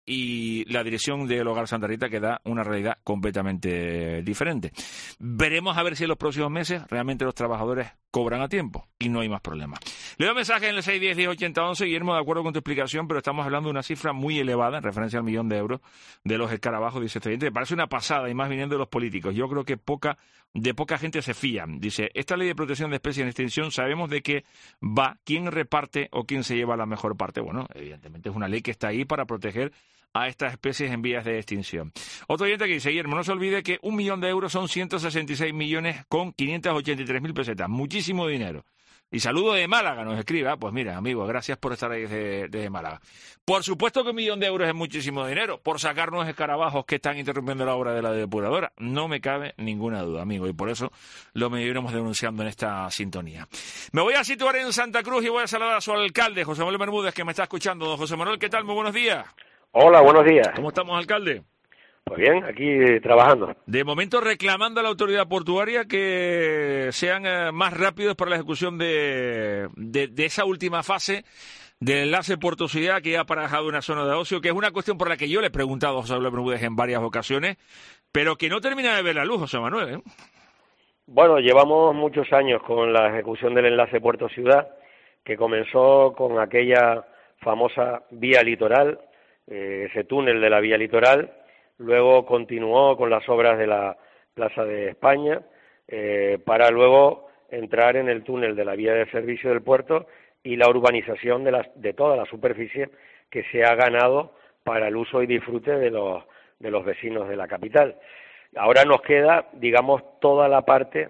y la dirección del Hogar Santa Rita que da una realidad completamente diferente. Veremos a ver si en los próximos meses realmente los trabajadores cobran a tiempo y no hay más problemas. Le doy mensaje en el 610-1080-11, Guillermo, de acuerdo con tu explicación, pero estamos hablando de una cifra muy elevada en referencia al 1.000.000 de euros de los escarabajos, dice este oyente. Me parece una pasada y más viniendo de los políticos. Yo creo que de poca gente se fían. Dice, esta ley de protección de especies en extinción, sabemos de qué va, quién reparte o quién se lleva la mejor parte. Bueno, evidentemente es una ley que está ahí para proteger a estas especies en vías de extinción. Otro oyente que dice, Guillermo, no se olvide que 1.000.000 de euros son 166 millones con 583.000 pesetas. Muchísimo dinero. Y saludo de Málaga, nos escribe. Pues mira, amigo, gracias por estar ahí desde Málaga. Por supuesto que 1.000.000 de euros es muchísimo dinero por sacarnos escarabajos que están interrumpiendo la obra de la depuradora. No me cabe ninguna duda, amigo, y por eso lo iremos denunciando en esta sintonía. Me voy a situar en Santa Cruz y voy a saludar a su alcalde, José Manuel Bermúdez, que me está escuchando. Don José Manuel, ¿qué tal? Muy buenos días. Hola, buenos días. ¿Cómo estamos, alcalde? Pues bien, aquí trabajando. De momento reclamando a la autoridad portuaria que sean más rápidos para la ejecución de esa última fase del enlace Puerto Ciudad que ha aparejado una zona de ocio, que es una cuestión por la que yo le he preguntado a José Manuel Bermúdez en varias ocasiones, pero que no termina de ver la luz, José Manuel, ¿eh? Bueno, llevamos muchos años con la ejecución del enlace Puerto Ciudad, que comenzó con aquella famosa vía litoral, ese túnel de la vía litoral, luego continuó con las obras de la Plaza de España, para luego entrar en el túnel de la vía de servicio del puerto y la urbanización de toda la superficie que se ha ganado para el uso y disfrute de los vecinos de la capital. Ahora nos queda, digamos, toda la parte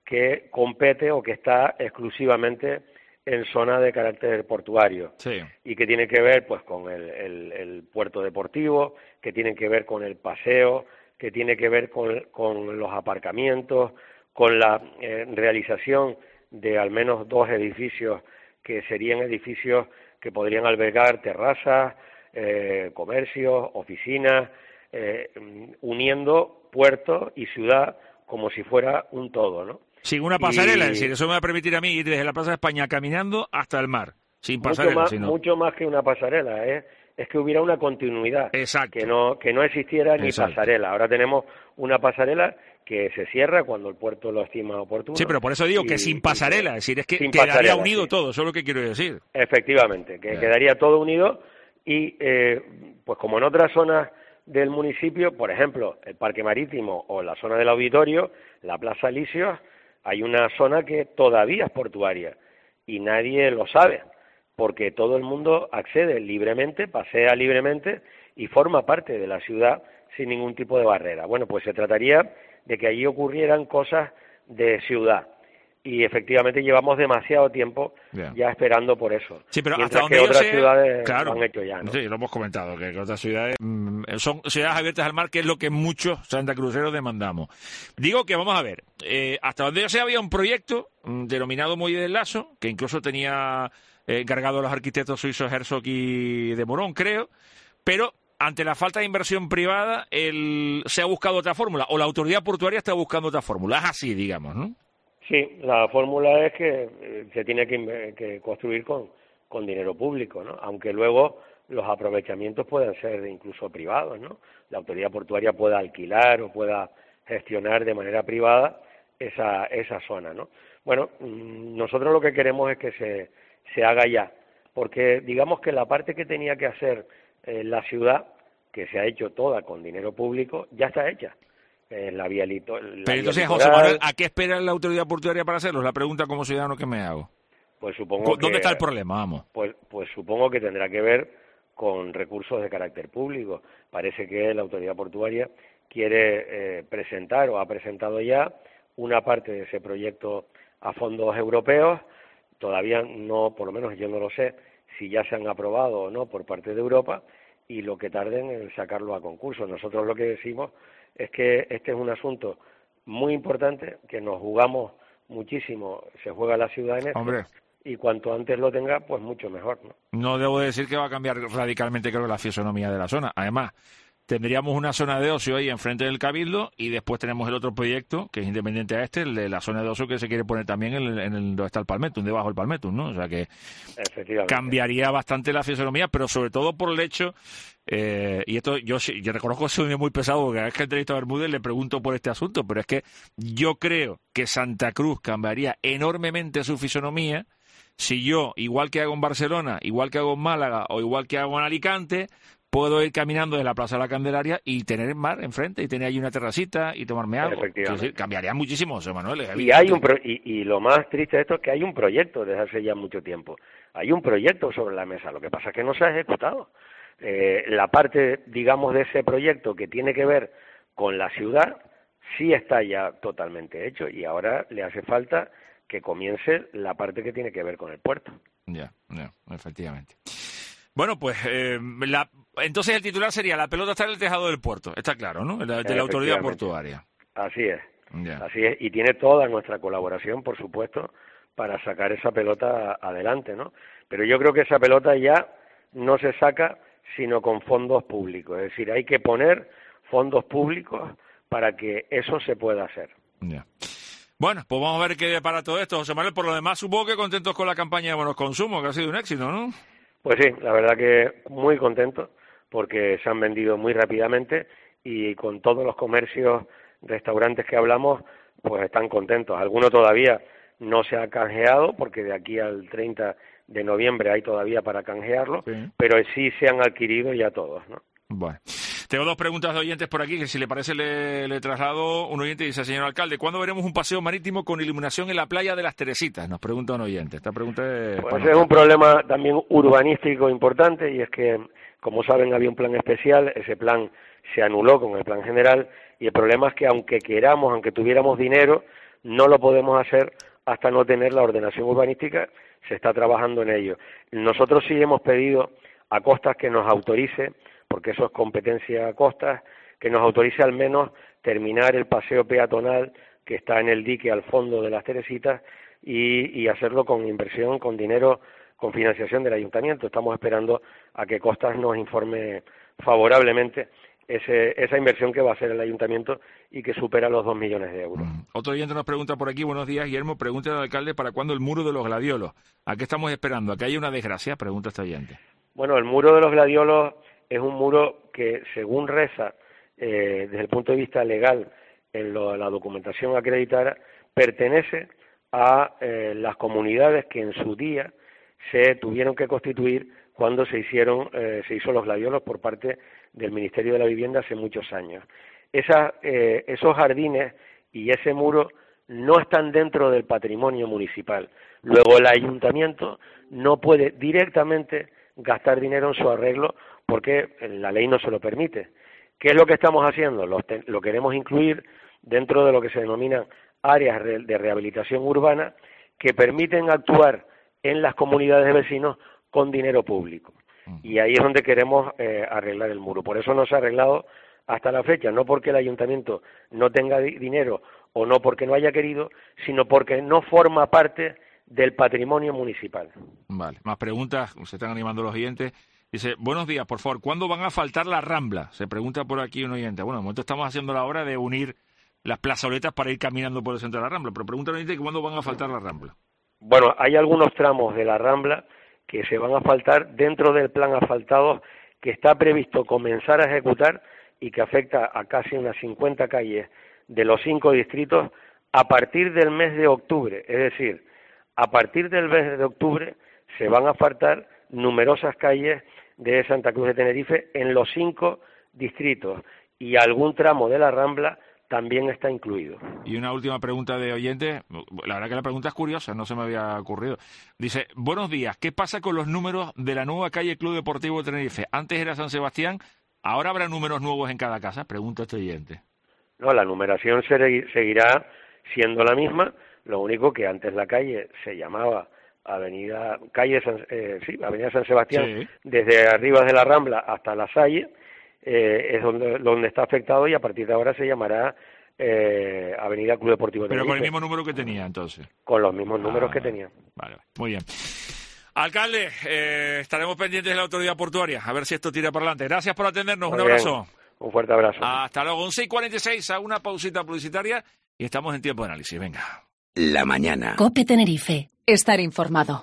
que compete o que está exclusivamente en zona de carácter portuario, y que tiene que ver pues con el puerto deportivo, que tiene que ver con el paseo, que tiene que ver con los aparcamientos, con la realización de al menos 2 edificios que serían edificios que podrían albergar terrazas, comercios, oficinas, uniendo puerto y ciudad como si fuera un todo, ¿no? Sin una pasarela, es decir, eso me va a permitir a mí ir desde la Plaza de España caminando hasta el mar, sin pasarela. Mucho más que una pasarela, es que hubiera una continuidad, que no existiera ni pasarela. Ahora tenemos una pasarela que se cierra cuando el puerto lo estima oportuno. Sí, pero por eso digo que sin pasarela, es decir, es que quedaría unido todo, eso es lo que quiero decir. Efectivamente, que quedaría todo unido y, pues como en otras zonas del municipio, por ejemplo, el Parque Marítimo o la zona del Auditorio, la Plaza Elíseos, hay una zona que todavía es portuaria y nadie lo sabe, porque todo el mundo accede libremente, pasea libremente y forma parte de la ciudad sin ningún tipo de barrera. Bueno, pues se trataría de que allí ocurrieran cosas de ciudad. Y efectivamente llevamos demasiado tiempo ya esperando por eso. Sí, pero mientras hasta donde que yo otras sé, ciudades claro, lo han hecho ya, ¿no? Sí, lo hemos comentado, que otras ciudades son ciudades abiertas al mar, que es lo que muchos santacruceros demandamos. Digo que, vamos a ver, hasta donde yo sé había un proyecto denominado Muelle del Lazo, que incluso tenía encargado a los arquitectos suizos Herzog y de Morón, creo, pero ante la falta de inversión privada se ha buscado otra fórmula, o la autoridad portuaria está buscando otra fórmula. Es así, digamos, ¿no? Sí, la fórmula es que se tiene que construir con dinero público, ¿no? Aunque luego los aprovechamientos puedan ser incluso privados, ¿no? La autoridad portuaria pueda alquilar o pueda gestionar de manera privada esa zona, ¿no? Bueno, nosotros lo que queremos es que se haga ya, porque digamos que la parte que tenía que hacer la ciudad, que se ha hecho toda con dinero público, ya está hecha. La vía litoral. Pero entonces, José Manuel, ¿a qué espera la autoridad portuaria para hacerlo? Es la pregunta como ciudadano que me hago. Pues supongo ¿Dónde está el problema? Vamos. Pues supongo que tendrá que ver con recursos de carácter público. Parece que la autoridad portuaria quiere presentar o ha presentado ya una parte de ese proyecto a fondos europeos. Todavía no, por lo menos yo no lo sé, si ya se han aprobado o no por parte de Europa, y lo que tarden en sacarlo a concurso. Nosotros lo que decimos es que este es un asunto muy importante, que nos jugamos muchísimo, se juega la ciudad en esto, y cuanto antes lo tenga, pues mucho mejor, ¿no? No debo decir que va a cambiar radicalmente, creo, la fisonomía de la zona. Además, tendríamos una zona de ocio ahí enfrente del Cabildo, y después tenemos el otro proyecto, que es independiente a este, el de la zona de ocio, que se quiere poner también en el donde está el Palmetum, debajo del Palmetum, ¿no? O sea que cambiaría bastante la fisonomía, pero sobre todo por el hecho, y esto yo reconozco que soy muy pesado, porque cada vez que entrevisto a Bermúdez le pregunto por este asunto, pero es que yo creo que Santa Cruz cambiaría enormemente su fisonomía si yo, igual que hago en Barcelona, igual que hago en Málaga o igual que hago en Alicante, puedo ir caminando de la Plaza de la Candelaria y tener el mar enfrente y tener allí una terracita y tomarme algo. Decir, cambiaría muchísimo, José Manuel. Y lo más triste de esto es que hay un proyecto desde hace ya mucho tiempo. Hay un proyecto sobre la mesa, lo que pasa es que no se ha ejecutado. La parte, digamos, de ese proyecto que tiene que ver con la ciudad sí está ya totalmente hecho, y ahora le hace falta que comience la parte que tiene que ver con el puerto. Ya, efectivamente. Bueno, pues entonces el titular sería: la pelota está en el tejado del puerto. Está claro, ¿no? De la autoridad portuaria. Así es. Así es. Y tiene toda nuestra colaboración, por supuesto, para sacar esa pelota adelante, ¿no? Pero yo creo que esa pelota ya no se saca sino con fondos públicos. Es decir, hay que poner fondos públicos para que eso se pueda hacer. Ya. Bueno, pues vamos a ver qué para todo esto, José Manuel. Por lo demás, supongo que contentos con la campaña de Buenos Consumos, que ha sido un éxito, ¿no? Pues sí, la verdad que muy contentos, porque se han vendido muy rápidamente, y con todos los comercios, restaurantes que hablamos, pues están contentos. Alguno todavía no se ha canjeado, porque de aquí al 30 de noviembre hay todavía para canjearlo, pero sí se han adquirido ya todos, ¿no? Bueno. Tengo 2 preguntas de oyentes por aquí, que si le parece le traslado. Un oyente dice: señor alcalde, ¿cuándo veremos un paseo marítimo con iluminación en la playa de las Teresitas? Nos pregunta un oyente. Esta pregunta es... Pues es un problema también urbanístico importante, y es que, como saben, había un plan especial, ese plan se anuló con el plan general, y el problema es que aunque queramos, aunque tuviéramos dinero, no lo podemos hacer hasta no tener la ordenación urbanística. Se está trabajando en ello. Nosotros sí hemos pedido a Costas que nos autorice, porque eso es competencia Costas, que nos autorice al menos terminar el paseo peatonal que está en el dique al fondo de las Teresitas y hacerlo con inversión, con dinero, con financiación del ayuntamiento. Estamos esperando a que Costas nos informe favorablemente esa inversión que va a hacer el ayuntamiento y que supera los 2 millones de euros. Otro oyente nos pregunta por aquí, buenos días, Guillermo, pregunta al alcalde, ¿para cuándo el muro de los gladiolos? ¿A qué estamos esperando? ¿A que haya una desgracia? Pregunta este oyente. Bueno, el muro de los gladiolos es un muro que, según reza, desde el punto de vista legal, en la documentación acreditada, pertenece a las comunidades que en su día se tuvieron que constituir cuando se hizo los gladiolos por parte del Ministerio de la Vivienda hace muchos años. Esos jardines y ese muro no están dentro del patrimonio municipal. Luego el ayuntamiento no puede directamente gastar dinero en su arreglo porque la ley no se lo permite. ¿Qué es lo que estamos haciendo? Lo queremos incluir dentro de lo que se denominan áreas de rehabilitación urbana que permiten actuar en las comunidades de vecinos con dinero público. Y ahí es donde queremos arreglar el muro. Por eso no se ha arreglado hasta la fecha, no porque el ayuntamiento no tenga dinero o no porque no haya querido, sino porque no forma parte del patrimonio municipal. Vale, más preguntas, se están animando los oyentes. Dice, buenos días, por favor, ¿cuándo van a faltar la Rambla? Se pregunta por aquí un oyente. Bueno, de momento estamos haciendo la hora de unir las plazoletas para ir caminando por el centro de la Rambla, pero pregunta el oyente cuándo van a faltar la Rambla. Bueno, hay algunos tramos de la Rambla que se van a asfaltar dentro del plan asfaltado que está previsto comenzar a ejecutar y que afecta a casi unas 50 calles de los 5 distritos a partir del mes de octubre. Es decir, a partir del mes de octubre se van a asfaltar numerosas calles de Santa Cruz de Tenerife en los 5 distritos y algún tramo de la Rambla también está incluido. Y una última pregunta de oyente, la verdad que la pregunta es curiosa, no se me había ocurrido. Dice, buenos días, ¿qué pasa con los números de la nueva calle Club Deportivo de Tenerife? Antes era San Sebastián, ¿ahora habrá números nuevos en cada casa? Pregunta este oyente. No, la numeración seguirá siendo la misma, lo único que antes la calle se llamaba Avenida San Sebastián, sí, desde arriba de la Rambla hasta la Salle, es donde está afectado y a partir de ahora se llamará Avenida Club Deportivo de Tenerife. Pero con el mismo número que tenía entonces. Con los mismos números que tenía. Vale, muy bien. Alcalde, estaremos pendientes de la autoridad portuaria, a ver si esto tira para adelante. Gracias por atendernos, un abrazo. Un fuerte abrazo. Hasta luego, 11:46, a una pausita publicitaria y estamos en tiempo de análisis, venga. La mañana. COPE Tenerife, estar informado.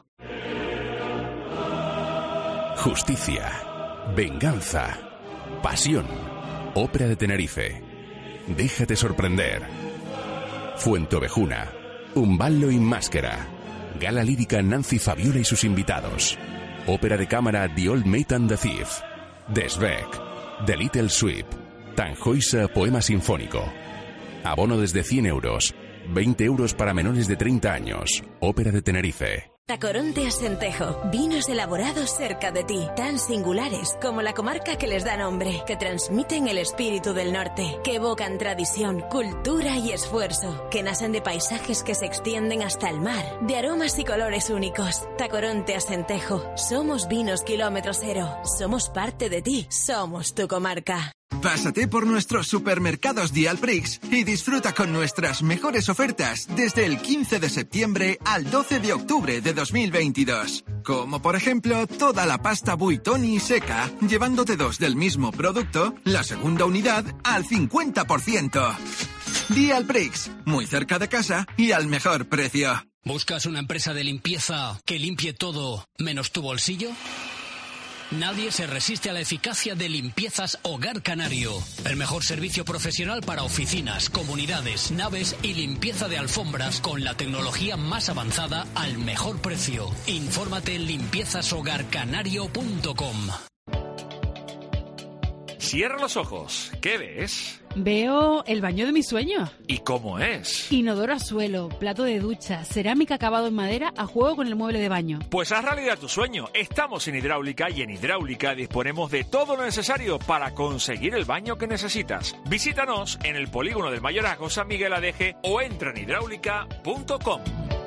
Justicia, venganza, pasión. Ópera de Tenerife. Déjate sorprender. Fuentovejuna, Un ballo in maschera. Gala lírica Nancy Fabiola y sus invitados. Ópera de cámara The Old Maid and the Thief. Desvec. The Little Sweep. Tannhäuser Poema Sinfónico. Abono desde 100 euros. 20 euros para menores de 30 años. Ópera de Tenerife. Tacoronte Asentejo, vinos elaborados cerca de ti, tan singulares como la comarca que les da nombre, que transmiten el espíritu del norte, que evocan tradición, cultura y esfuerzo, que nacen de paisajes que se extienden hasta el mar, de aromas y colores únicos. Tacoronte Asentejo, somos vinos kilómetro cero, somos parte de ti, somos tu comarca. Pásate por nuestros supermercados Dialprix y disfruta con nuestras mejores ofertas desde el 15 de septiembre al 12 de octubre de 2022. Como por ejemplo, toda la pasta Buitoni seca, llevándote 2 del mismo producto, la segunda unidad al 50%. Dialprix, muy cerca de casa y al mejor precio. ¿Buscas una empresa de limpieza que limpie todo menos tu bolsillo? Nadie se resiste a la eficacia de Limpiezas Hogar Canario. El mejor servicio profesional para oficinas, comunidades, naves y limpieza de alfombras con la tecnología más avanzada al mejor precio. Infórmate en limpiezashogarcanario.com. Cierra los ojos. ¿Qué ves? Veo el baño de mis sueños. ¿Y cómo es? Inodoro a suelo, plato de ducha, cerámica acabado en madera a juego con el mueble de baño. Pues haz realidad tu sueño. Estamos en Hidráulica y en Hidráulica disponemos de todo lo necesario para conseguir el baño que necesitas. Visítanos en el polígono del Mayorazgo San Miguel Adeje o entra en hidráulica.com.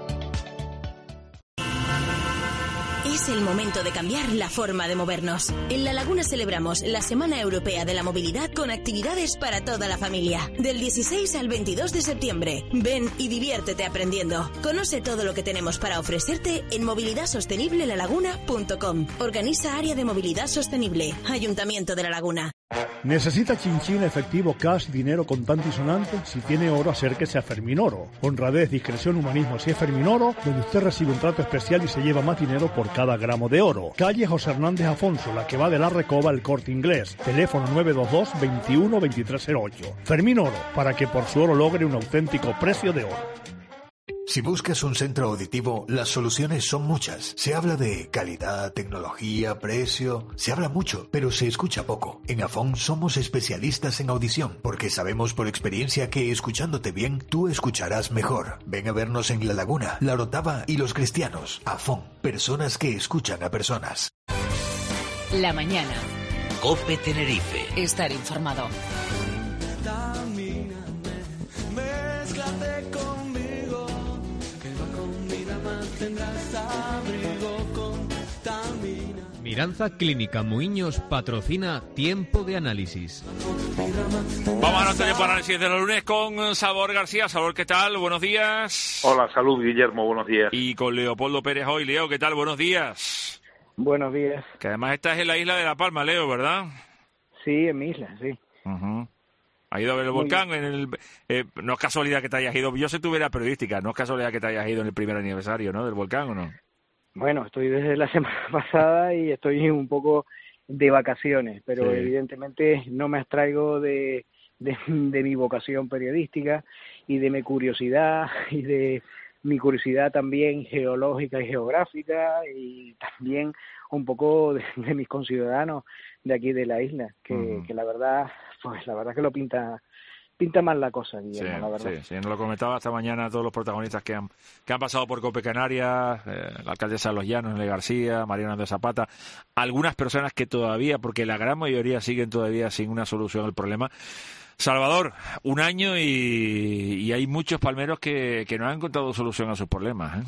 Es el momento de cambiar la forma de movernos. En La Laguna celebramos la Semana Europea de la Movilidad con actividades para toda la familia. Del 16 al 22 de septiembre. Ven y diviértete aprendiendo. Conoce todo lo que tenemos para ofrecerte en movilidadsostenible.lalaguna.com. Organiza Área de Movilidad Sostenible. Ayuntamiento de La Laguna. ¿Necesita chinchín, efectivo, cash, dinero contante y sonante? Si tiene oro, acérquese a Ferminoro. Honradez, discreción, humanismo. Si es Ferminoro, donde usted recibe un trato especial y se lleva más dinero por cada gramo de oro. Calle José Hernández Afonso, la que va de la Recoba al Corte Inglés. Teléfono 922 21 2308. Ferminoro, para que por su oro logre un auténtico precio de oro. Si buscas un centro auditivo, las soluciones son muchas. Se habla de calidad, tecnología, precio. Se habla mucho, pero se escucha poco. En Afón somos especialistas en audición, porque sabemos por experiencia que escuchándote bien, tú escucharás mejor. Ven a vernos en La Laguna, La Orotava y Los Cristianos. Afón, personas que escuchan a personas. La mañana. COPE Tenerife. Estar informado. Miranza Clínica Muiños patrocina Tiempo de Análisis. Vamos a nuestro tiempo de análisis de los lunes con Salvador García. Salvador, ¿qué tal? Buenos días. Hola, salud, Guillermo, buenos días. Y con Leopoldo Pérez hoy. Leo, ¿qué tal? Buenos días. Buenos días. Que además estás en la isla de La Palma, Leo, ¿verdad? Sí, en mi isla, sí. ¿Has ido a ver el volcán? No es casualidad que te hayas ido. Yo sé tu vera periodística, no es casualidad que te hayas ido en el primer aniversario, ¿no? Del volcán, ¿o no? Bueno, estoy desde la semana pasada y estoy un poco de vacaciones, pero evidentemente no me abstraigo de mi vocación periodística y de mi curiosidad también geológica y geográfica, y también un poco de mis conciudadanos de aquí de la isla, que la verdad que lo pinta mal la cosa, Guillermo, la verdad. Sí, nos lo comentaba esta mañana todos los protagonistas que han pasado por Cope Canarias, la alcaldesa de Los Llanos, Nelly García, Mariano de Zapata, algunas personas que todavía, porque la gran mayoría siguen todavía sin una solución al problema. Salvador, un año y hay muchos palmeros que no han encontrado solución a sus problemas, ¿eh?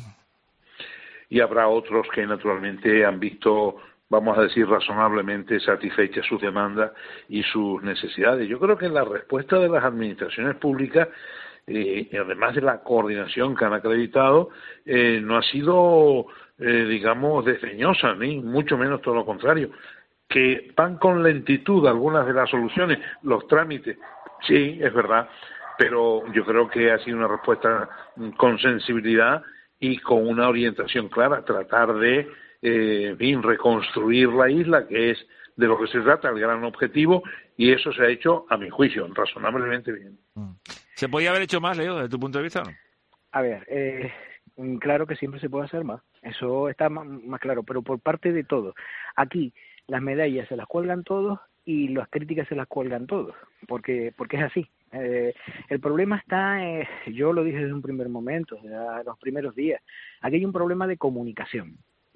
Y habrá otros que naturalmente han visto, vamos a decir, razonablemente satisfechas sus demandas y sus necesidades. Yo creo que la respuesta de las administraciones públicas, además de la coordinación que han acreditado, no ha sido, digamos, desdeñosa, ni mucho menos todo lo contrario. Que van con lentitud algunas de las soluciones, los trámites, sí, es verdad, pero yo creo que ha sido una respuesta con sensibilidad y con una orientación clara, tratar de reconstruir la isla, que es de lo que se trata, el gran objetivo, y eso se ha hecho, a mi juicio, razonablemente bien. ¿Se podía haber hecho más, Leo, desde tu punto de vista? A ver, claro que siempre se puede hacer más, eso está más claro, pero por parte de todos. Aquí las medallas se las cuelgan todos y las críticas se las cuelgan todos, porque es así. El problema está, yo lo dije desde un primer momento, desde los primeros días, aquí hay un problema de comunicación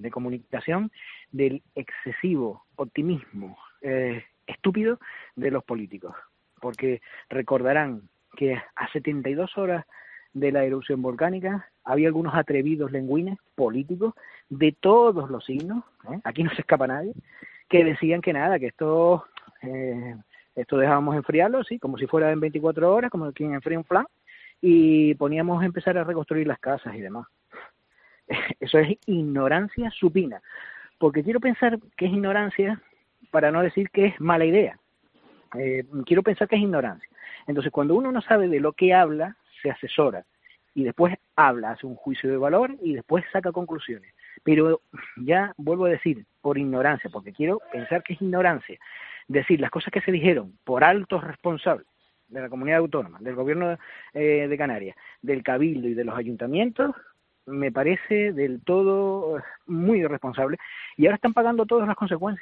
del excesivo optimismo estúpido de los políticos, porque recordarán que a 72 horas de la erupción volcánica había algunos atrevidos lengüines políticos de todos los signos, aquí no se escapa nadie, que decían que nada, que esto dejábamos enfriarlo, sí, como si fuera en 24 horas, como quien enfría un flan, y poníamos a empezar a reconstruir las casas y demás. Eso es ignorancia supina, porque quiero pensar que es ignorancia para no decir que es mala idea. Quiero pensar que es ignorancia. Entonces, cuando uno no sabe de lo que habla, se asesora, y después habla, hace un juicio de valor y después saca conclusiones. Pero ya vuelvo a decir, por ignorancia, porque quiero pensar que es ignorancia, decir las cosas que se dijeron por altos responsables de la comunidad autónoma, del gobierno de Canarias, del Cabildo y de los ayuntamientos, me parece del todo muy irresponsable, y ahora están pagando todas las consecuencias.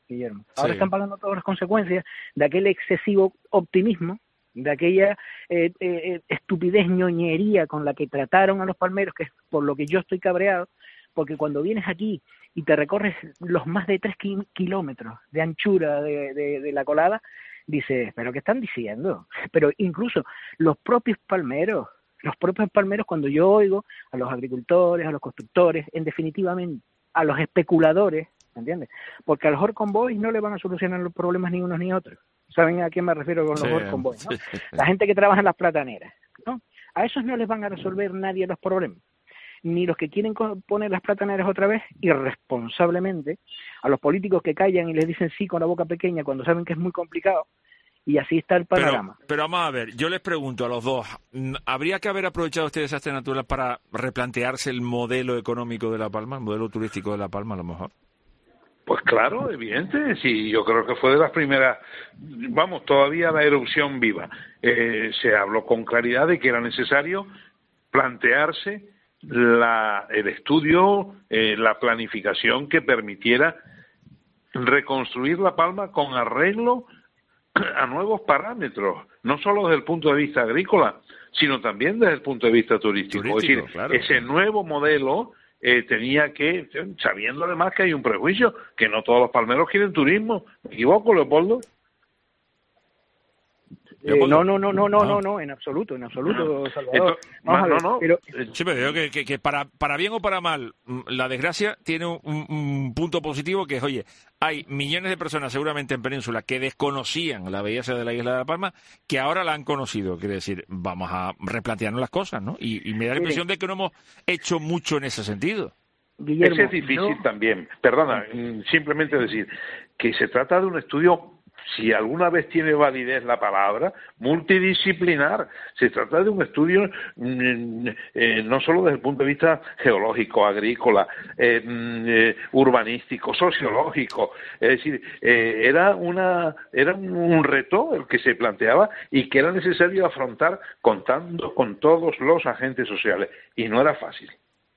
Guillermo. Ahora Sí. están pagando todas las consecuencias de aquel excesivo optimismo, de aquella estupidez, ñoñería con la que trataron a los palmeros, que es por lo que yo estoy cabreado, porque cuando vienes aquí y te recorres los más de 3 kilómetros de anchura de la colada, dices, ¿pero qué están diciendo? Pero incluso los propios palmeros, cuando yo oigo a los agricultores, a los constructores, en definitivamente a los especuladores, ¿entiendes? Porque a los Horconboys no le van a solucionar los problemas ni unos ni otros. ¿Saben a qué me refiero con los Horconboys, no? La gente que trabaja en las plataneras, ¿no? A esos no les van a resolver nadie los problemas. Ni los que quieren poner las plataneras otra vez, irresponsablemente, a los políticos que callan y les dicen sí con la boca pequeña cuando saben que es muy complicado, y así está el panorama. Pero vamos a ver, yo les pregunto a los dos, ¿habría que haber aprovechado este desastre natural para replantearse el modelo económico de La Palma, el modelo turístico de La Palma a lo mejor? Pues claro, evidente, sí, yo creo que fue de las primeras, vamos, todavía la erupción viva. Se habló con claridad de que era necesario plantearse el estudio, la planificación que permitiera reconstruir La Palma con arreglo a nuevos parámetros, no solo desde el punto de vista agrícola, sino también desde el punto de vista turístico. Es decir, claro. Ese nuevo modelo tenía que, sabiendo además que hay un prejuicio, que no todos los palmeros quieren turismo. ¿Me equivoco, Leopoldo? No, en absoluto, Salvador. Sí, pero digo que para bien o para mal, la desgracia tiene un punto positivo que es, oye, hay millones de personas seguramente en Península que desconocían la belleza de la isla de La Palma, que ahora la han conocido. Quiere decir, vamos a replantearnos las cosas, ¿no? Y me da la impresión de que no hemos hecho mucho en ese sentido. Guillermo, ese es difícil también. Perdona, simplemente decir que se trata de un estudio, si alguna vez tiene validez la palabra, multidisciplinar. Se trata de un estudio no solo desde el punto de vista geológico, agrícola, urbanístico, sociológico. Es decir, era un reto el que se planteaba y que era necesario afrontar contando con todos los agentes sociales. Y no era fácil.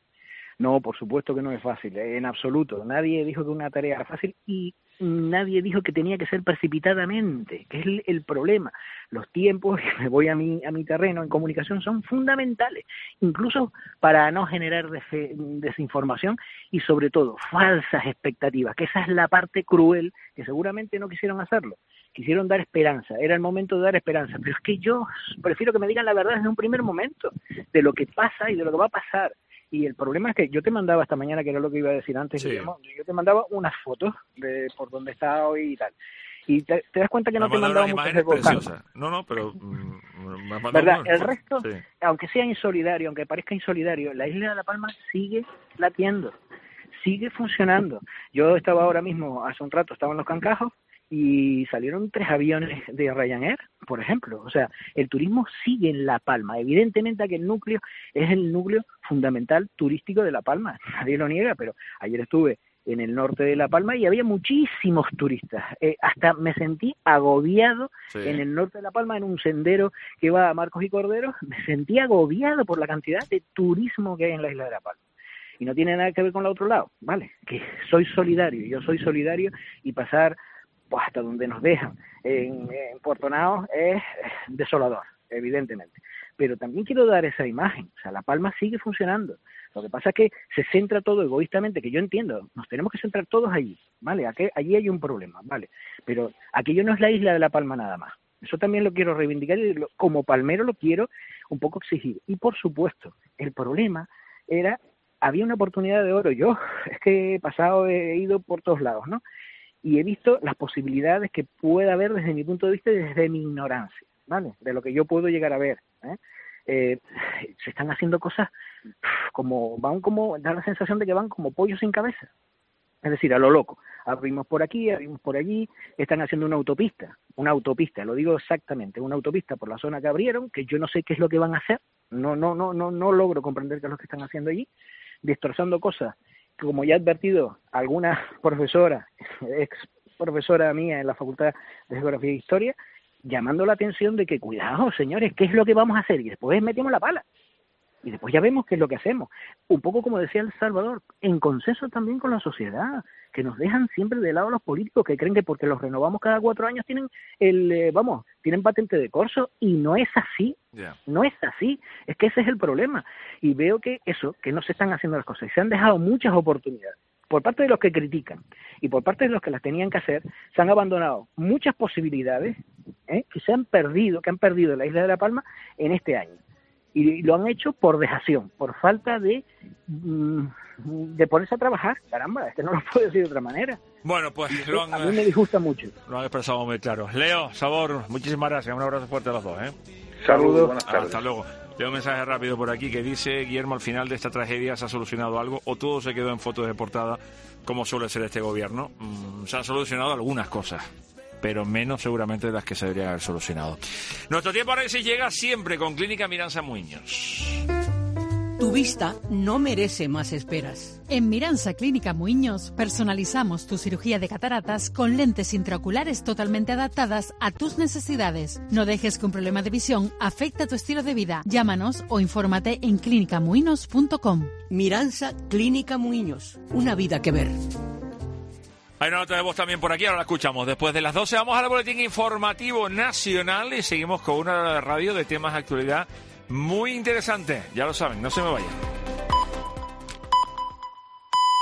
No, por supuesto que no es fácil, en absoluto. Nadie dijo que una tarea era fácil y nadie dijo que tenía que ser precipitadamente, que es el problema. Los tiempos, me voy a mi terreno en comunicación, son fundamentales, incluso para no generar desinformación y sobre todo falsas expectativas, que esa es la parte cruel, que seguramente no quisieron hacerlo. Quisieron dar esperanza, era el momento de dar esperanza, pero es que yo prefiero que me digan la verdad desde un primer momento, de lo que pasa y de lo que va a pasar. Y el problema es que yo te mandaba esta mañana, que era lo que iba a decir antes, sí. Yo te mandaba unas fotos de por donde estaba hoy y tal. Y te das cuenta que no te mandaba muchas de volcán. No, pero... ¿verdad? El resto, sí. Aunque sea insolidario, aunque parezca insolidario, la isla de La Palma sigue latiendo, sigue funcionando. Yo estaba ahora mismo, hace un rato, estaba en Los Cancajos, y salieron 3 aviones de Ryanair, por ejemplo. O sea, el turismo sigue en La Palma. Evidentemente aquel núcleo es el núcleo fundamental turístico de La Palma. Nadie lo niega, pero ayer estuve en el norte de La Palma y había muchísimos turistas. Hasta me sentí agobiado en el norte de La Palma, en un sendero que va a Marcos y Cordero. Me sentí agobiado por la cantidad de turismo que hay en la isla de La Palma. Y no tiene nada que ver con el otro lado, ¿vale? Que soy solidario, yo soy solidario y pasar pues hasta donde nos dejan en Puerto Naos es desolador, evidentemente. Pero también quiero dar esa imagen, o sea, La Palma sigue funcionando. Lo que pasa es que se centra todo egoístamente, que yo entiendo, nos tenemos que centrar todos allí, ¿vale? Allí hay un problema, ¿vale? Pero aquello no es la isla de La Palma nada más. Eso también lo quiero reivindicar y como palmero lo quiero un poco exigir. Y por supuesto, el problema era, había una oportunidad de oro. Yo es que he ido por todos lados, ¿no? Y he visto las posibilidades que pueda haber desde mi punto de vista y desde mi ignorancia, ¿vale? De lo que yo puedo llegar a ver, se están haciendo cosas da la sensación de que van como pollos sin cabeza. Es decir, a lo loco. Abrimos por aquí, abrimos por allí, están haciendo una autopista, lo digo exactamente, una autopista por la zona que abrieron, que yo no sé qué es lo que van a hacer, no logro comprender qué es lo que están haciendo allí, destrozando cosas. Como ya he advertido alguna profesora, ex profesora mía en la Facultad de Geografía e Historia, llamando la atención de que, cuidado, señores, ¿qué es lo que vamos a hacer? Y después metemos la pala. y después ya vemos qué es lo que hacemos. Un poco como decía El Salvador, en consenso también con la sociedad, que nos dejan siempre de lado los políticos que creen que porque los renovamos cada 4 años tienen tienen patente de corso, y no es así. No es así, es que ese es el problema. Y veo que no se están haciendo las cosas, y se han dejado muchas oportunidades. Por parte de los que critican y por parte de los que las tenían que hacer, se han abandonado muchas posibilidades que han perdido la isla de La Palma en este año. Y lo han hecho por dejación, por falta de ponerse a trabajar. Caramba, es que no lo puedo decir de otra manera. Bueno, pues a mí me disgusta mucho. Lo han expresado muy claro. Leo, Sabor, muchísimas gracias. Un abrazo fuerte a los dos. Saludos, buenas tardes. Hasta luego. Leo un mensaje rápido por aquí que dice: Guillermo, al final de esta tragedia ¿se ha solucionado algo o todo se quedó en fotos de portada como suele ser este gobierno? Se han solucionado algunas cosas, pero menos seguramente de las que se deberían haber solucionado. Nuestro tiempo ahora sí llega siempre con Clínica Miranza Muiños. Tu vista no merece más esperas. En Miranza Clínica Muiños personalizamos tu cirugía de cataratas con lentes intraoculares totalmente adaptadas a tus necesidades. No dejes que un problema de visión afecte a tu estilo de vida. Llámanos o infórmate en clinicamuiños.com. Miranza Clínica Muiños, una vida que ver. Hay una nota de voz también por aquí, ahora la escuchamos. Después de las 12 vamos al boletín informativo nacional y seguimos con una radio de temas de actualidad muy interesante. Ya lo saben, no se me vayan.